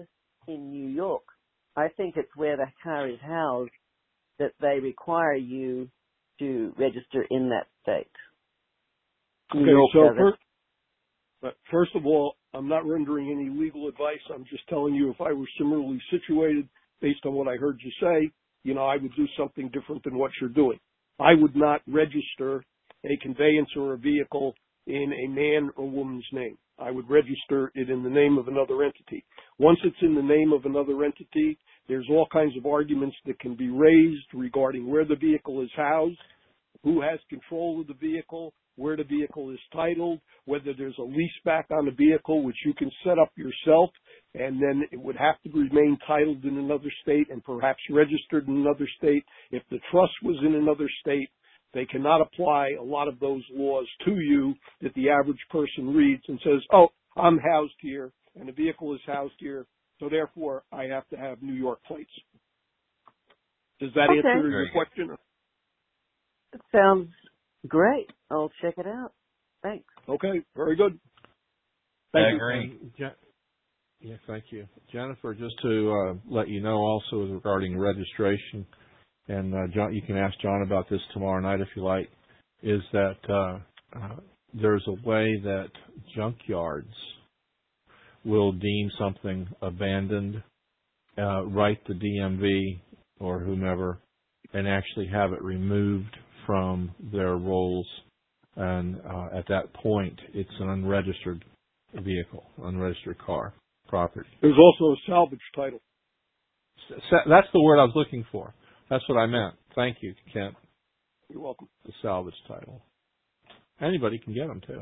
in New York. I think it's where the car is housed that they require you to register in that state. New Okay, York so does it. first, but first of all, I'm not rendering any legal advice. I'm just telling you if I were similarly situated, based on what I heard you say, you know, I would do something different than what you're doing. I would not register a conveyance or a vehicle in a man or woman's name. I would register it in the name of another entity. Once it's in the name of another entity, there's all kinds of arguments that can be raised regarding where the vehicle is housed, who has control of the vehicle, where the vehicle is titled, whether there's a lease back on the vehicle, which you can set up yourself, and then it would have to remain titled in another state and perhaps registered in another state. If the trust was in another state, they cannot apply a lot of those laws to you that the average person reads and says, oh, I'm housed here and the vehicle is housed here, so therefore I have to have New York plates. Does that Okay. answer your question? It sounds great. I'll check it out. Thanks. Okay, very good. Thank I you. agree. And Je- yeah, thank you. Jennifer, just to uh, let you know also regarding registration, and uh, John, you can ask John about this tomorrow night if you like, is that uh, uh, there's a way that junkyards will deem something abandoned, uh, write the D M V or whomever, and actually have it removed from their rolls. And uh, at that point, it's an unregistered vehicle, unregistered car, property. There's also a salvage title. Sa- That's the word I was looking for. That's what I meant. Thank you, Kent. You're welcome. The salvage title. Anybody can get them too.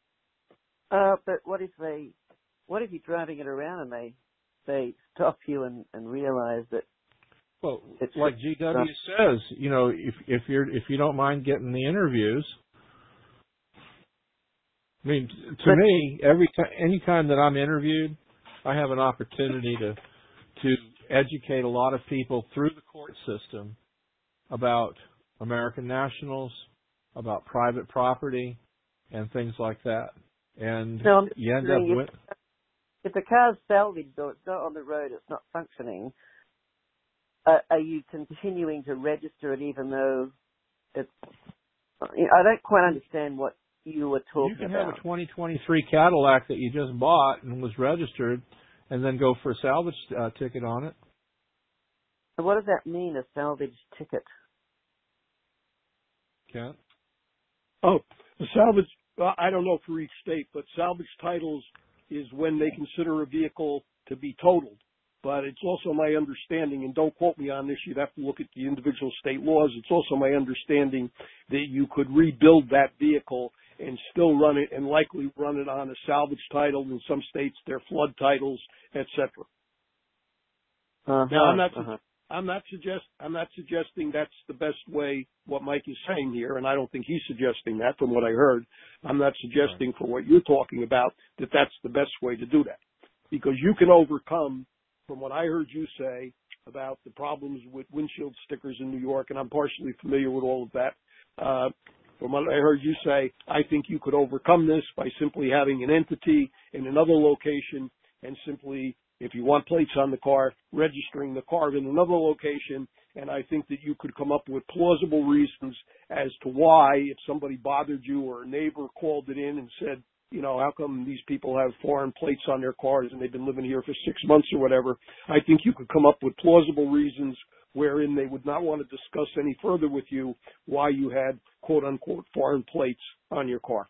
Uh, but what if they, what if you're driving it around and they, they stop you and, and realize that Well, it's like G W says, you know, if if you're if you don't mind getting the interviews, I mean, to But- me, every time, any time that I'm interviewed, I have an opportunity to to educate a lot of people through the court system about American nationals, about private property, and things like that. And No, I'm you end up wondering with. if the car's salvaged or it's not on the road, it's not functioning, uh, are you continuing to register it even though it's, I don't quite understand what you were talking You can about. have a twenty twenty-three Cadillac that you just bought and was registered, and then go for a salvage uh, ticket on it. So what does that mean, a salvage ticket? Kent? Oh, the salvage, well, I don't know for each state, but salvage titles is when they consider a vehicle to be totaled. But it's also my understanding, and don't quote me on this, you'd have to look at the individual state laws. It's also my understanding that you could rebuild that vehicle and still run it and likely run it on a salvage title. In some states, they're flood titles, et cetera. Uh-huh, Now, I'm not, uh-huh. I'm not suggest, I'm not suggesting that's the best way, what Mike is saying here, and I don't think he's suggesting that from what I heard. I'm not suggesting for what you're talking about that that's the best way to do that. Because you can overcome, from what I heard you say about the problems with windshield stickers in New York, and I'm partially familiar with all of that, uh, from what I heard you say, I think you could overcome this by simply having an entity in another location and simply, if you want plates on the car, registering the car in another location. And I think that you could come up with plausible reasons as to why, if somebody bothered you or a neighbor called it in and said, you know, how come these people have foreign plates on their cars and they've been living here for six months or whatever, I think you could come up with plausible reasons wherein they would not want to discuss any further with you why you had quote unquote foreign plates on your car.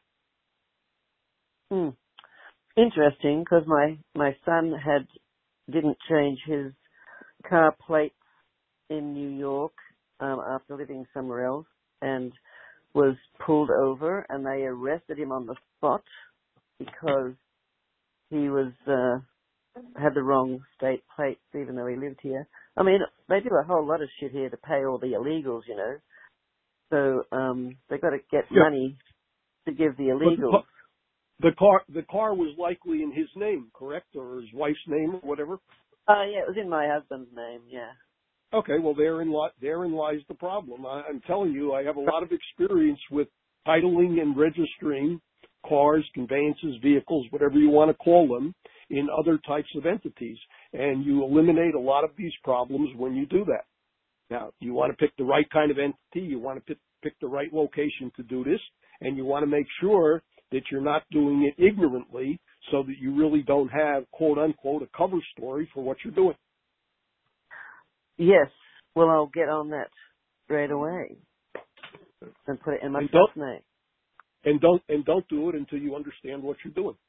Hmm. Interesting, because my, my son had, didn't change his car plates in New York, um, after living somewhere else, and was pulled over, and they arrested him on the spot because he was, uh, had the wrong state plates, even though he lived here. I mean, they do a whole lot of shit here to pay all the illegals, you know. So, um, they got to get Yeah. money to give the illegals. The car, the car was likely in his name, correct, or his wife's name, or whatever. Oh, yeah, it was in my husband's name, yeah. Okay, well, therein, li- therein lies the problem. I, I'm telling you, I have a lot of experience with titling and registering cars, conveyances, vehicles, whatever you want to call them, in other types of entities. and you eliminate a lot of these problems when you do that. Now, you want to pick the right kind of entity, you want to pick, pick the right location to do this, and you want to make sure that you're not doing it ignorantly so that you really don't have, quote unquote, a cover story for what you're doing. Yes. Well, I'll get on that straight away and put it in my and first name. And don't, and don't do it until you understand what you're doing.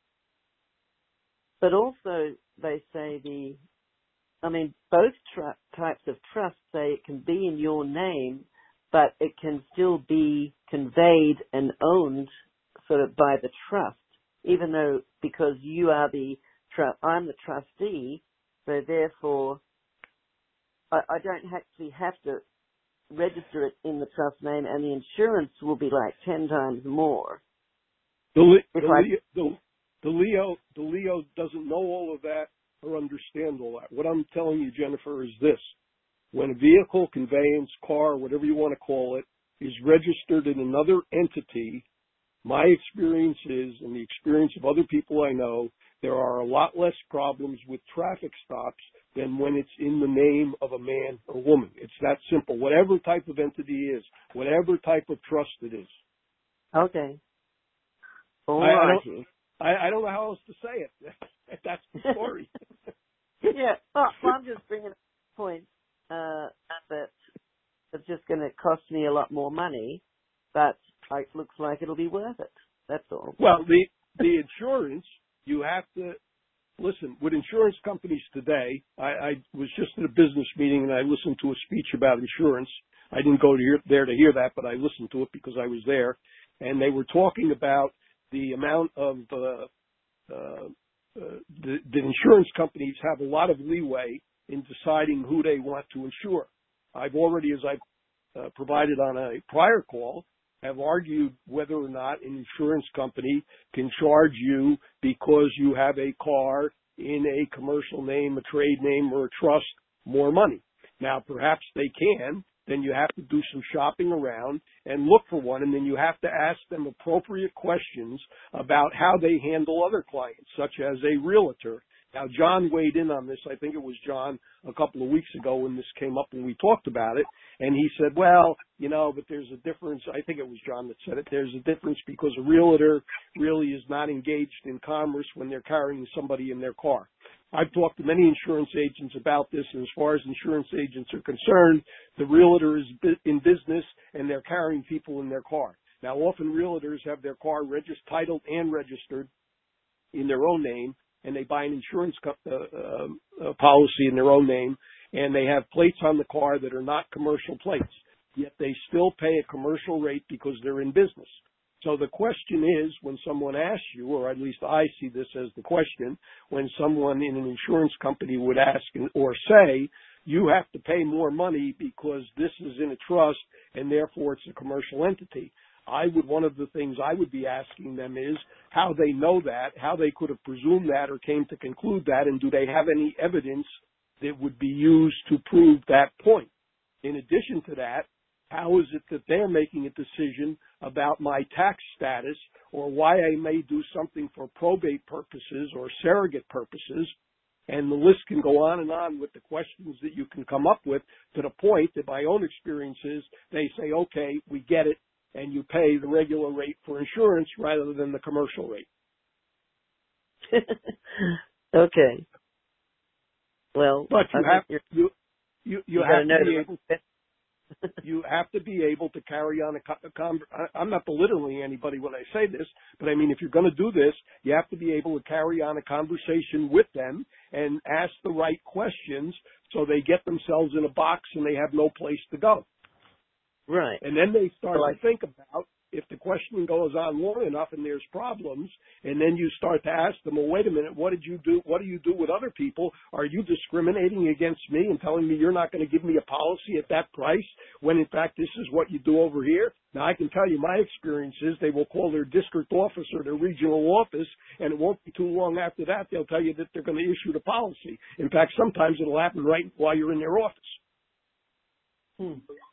But also, they say the, I mean, both tr- types of trust say it can be in your name, but it can still be conveyed and owned sort of by the trust, even though, because you are the, tr- I'm the trustee, so therefore, I, I don't actually have to register it in the trust name, and the insurance will be like ten times more. The, if the, I, the, the Leo, the Leo doesn't know all of that or understand all that. What I'm telling you, Jennifer, is this. When a vehicle, conveyance, car, whatever you want to call it, is registered in another entity, my experience is, and the experience of other people I know, there are a lot less problems with traffic stops than when it's in the name of a man or woman. It's that simple. Whatever type of entity it is, whatever type of trust it is. Okay. All I, I, right. don't, I, I don't know how else to say it. That's the story. Yeah. Oh, well, I'm just bringing up a point uh, that it's just going to cost me a lot more money, but it looks like it'll be worth it. That's all. Well, the the insurance, you have to, listen, with insurance companies today, I, I was just at a business meeting and I listened to a speech about insurance. I didn't go to hear, there to hear that, but I listened to it because I was there. And they were talking about the amount of, uh, uh, uh, the, the insurance companies have a lot of leeway in deciding who they want to insure. I've already, as I uh, provided on a prior call, have argued whether or not an insurance company can charge you because you have a car in a commercial name, a trade name, or a trust more money. Now, perhaps they can. Then you have to do some shopping around and look for one, and then you have to ask them appropriate questions about how they handle other clients, such as a realtor. Now, John weighed in on this. I think it was John a couple of weeks ago when this came up and we talked about it. And he said, well, you know, but there's a difference. I think it was John that said it. There's a difference because a realtor really is not engaged in commerce when they're carrying somebody in their car. I've talked to many insurance agents about this, and as far as insurance agents are concerned, the realtor is in business and they're carrying people in their car. Now, often realtors have their car registered, titled and registered in their own name, and they buy an insurance co- uh, uh, policy in their own name, and they have plates on the car that are not commercial plates, yet they still pay a commercial rate because they're in business. So the question is, when someone asks you, or at least I see this as the question, when someone in an insurance company would ask or say, you have to pay more money because this is in a trust and therefore it's a commercial entity. I would, one of the things I would be asking them is how they know that, how they could have presumed that or came to conclude that, and do they have any evidence that would be used to prove that point? In addition to that, how is it that they're making a decision about my tax status or why I may do something for probate purposes or surrogate purposes? And the list can go on and on with the questions that you can come up with, to the point that my own experience is they say, okay, we get it, and you pay the regular rate for insurance rather than the commercial rate. Okay. Well, but you I have you you you, you have to be able you have to be able to carry on a, a con- I'm not belittling anybody when I say this, but I mean, if you're going to do this, you have to be able to carry on a conversation with them and ask the right questions so they get themselves in a box and they have no place to go. Right. And then they start well, to think about, if the questioning goes on long enough and there's problems, and then you start to ask them, well, wait a minute, what did you do? What do you do with other people? Are you discriminating against me and telling me you're not going to give me a policy at that price when in fact this is what you do over here? Now I can tell you my experience is they will call their district office or their regional office, and it won't be too long after that they'll tell you that they're going to issue the policy. In fact, sometimes it'll happen right while you're in their office. Hmm.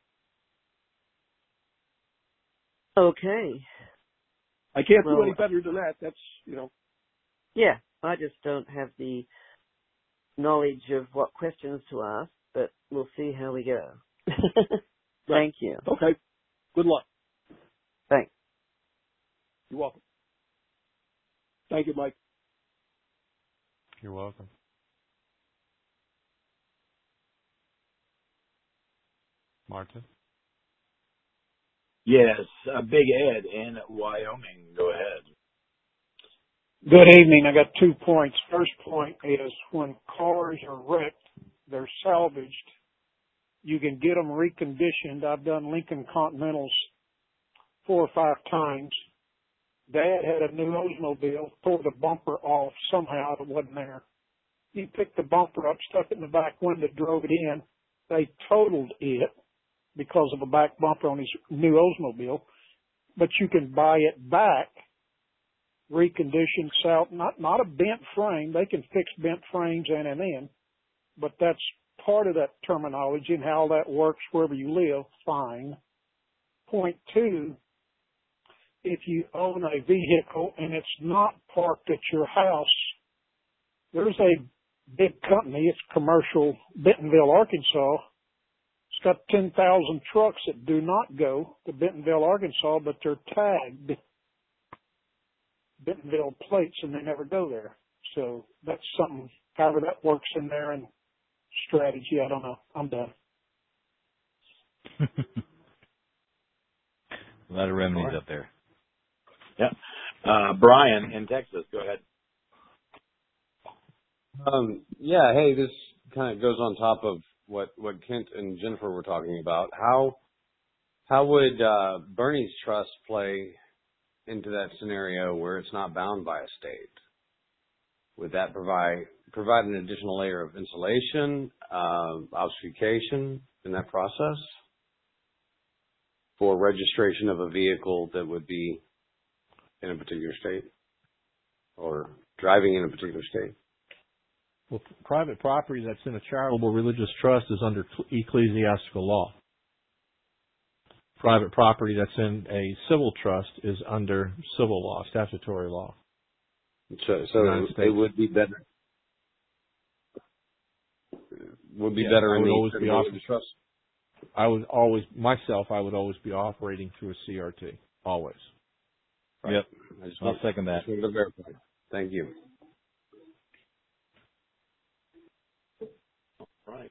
Okay. I can't well, do any better than that. That's, you know. Yeah, I just don't have the knowledge of what questions to ask, but we'll see how we go. Thank you. Okay. Good luck. Thanks. You're welcome. Thank you, Mike. You're welcome. Martin? Yes, uh, Big Ed in Wyoming. Go ahead. Good evening. I got two points. First point is when cars are wrecked, they're salvaged. You can get them reconditioned. I've done Lincoln Continentals four or five times. Dad had a new Oldsmobile, tore the bumper off somehow. It wasn't there. He picked the bumper up, stuck it in the back window, drove it in. They totaled it because of a back bumper on his new Oldsmobile. But you can buy it back, reconditioned, sal- not not a bent frame. They can fix bent frames in and in, but that's part of that terminology and how that works wherever you live. Fine. Point two, if you own a vehicle and it's not parked at your house, there's a big company, it's commercial, Bentonville, Arkansas. It's got ten thousand trucks that do not go to Bentonville, Arkansas, but they're tagged Bentonville plates and they never go there. So that's something, however that works in there and strategy, I don't know. I'm done. A lot of remedies right up there. Yeah. Uh, Brian in Texas, go ahead. Um, yeah, hey, this kind of goes on top of what, what Kent and Jennifer were talking about. How how would uh, Bernie's trust play into that scenario where it's not bound by a state? Would that provide provide an additional layer of insulation, uh, obfuscation in that process for registration of a vehicle that would be in a particular state or driving in a particular state? Well, private property that's in a charitable religious trust is under ecclesiastical law. Private property that's in a civil trust is under civil law, statutory law. So, so it would be better. Would be yeah, better I in would the always be religious oper- trust. I would always myself. I would always be operating through a C R T. Always. Right. Yep. I just I'll want, second that. Just wanted to verify. Thank you. Right.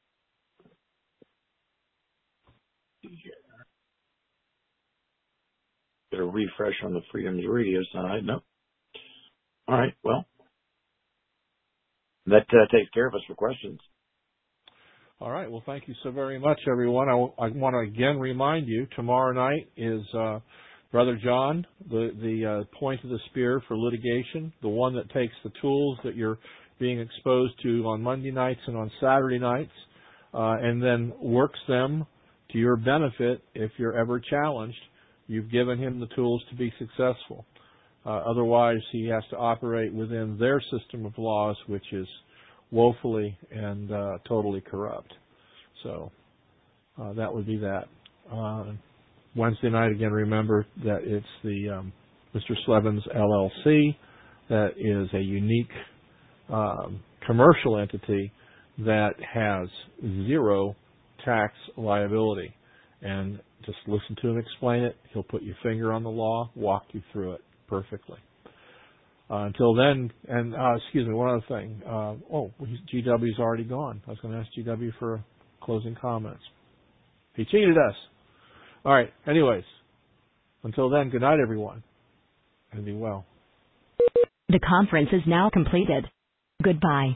Get a refresh on the Freedoms Radio side. No. All right. Well, that uh, takes care of us for questions. All right. Well, thank you so very much, everyone. I, w- I want to again remind you, tomorrow night is uh, Brother John, the, the uh, point of the spear for litigation, the one that takes the tools that you're being exposed to on Monday nights and on Saturday nights, uh, and then works them to your benefit if you're ever challenged. You've given him the tools to be successful. Uh, otherwise, he has to operate within their system of laws, which is woefully and uh, totally corrupt. So uh, that would be that. Uh, Wednesday night, again, remember that it's the um, Mister Slevins L L C that is a unique um, commercial entity that has zero tax liability. And just listen to him explain it. He'll put your finger on the law, walk you through it perfectly. Uh, until then, and uh, excuse me, one other thing. Uh, oh, G W's already gone. I was going to ask G W for closing comments. He cheated us. All right. Anyways, until then, good night, everyone, and be well. The conference is now completed. Goodbye.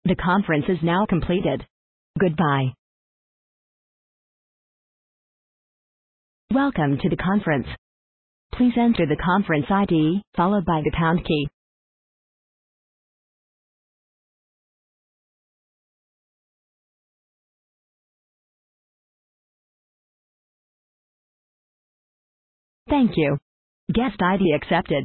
The conference is now completed. Goodbye. Welcome to the conference. Please enter the conference I D, followed by the pound key. Thank you. Guest I D accepted.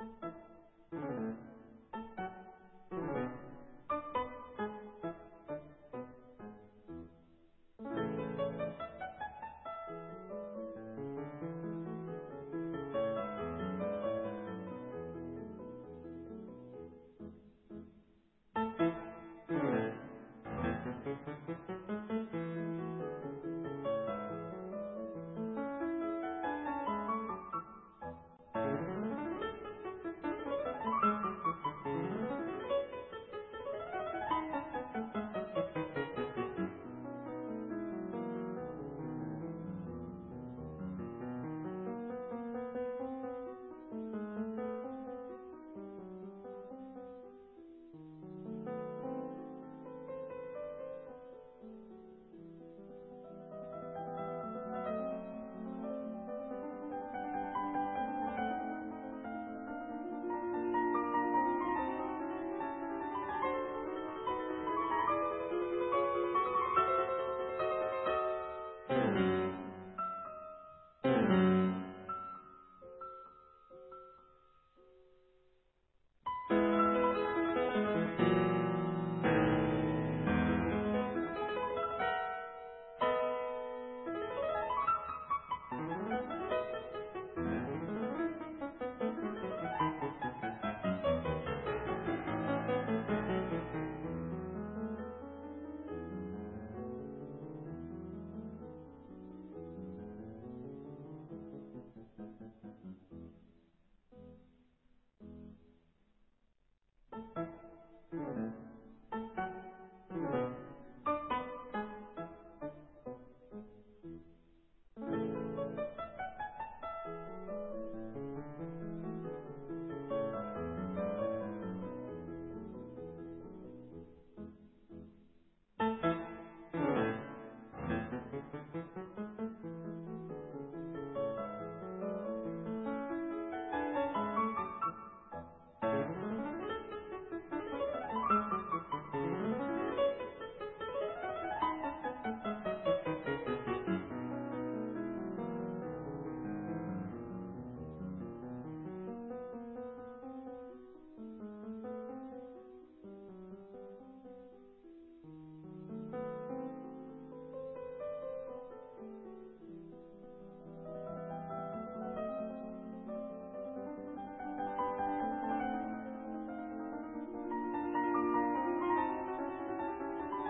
Thank you.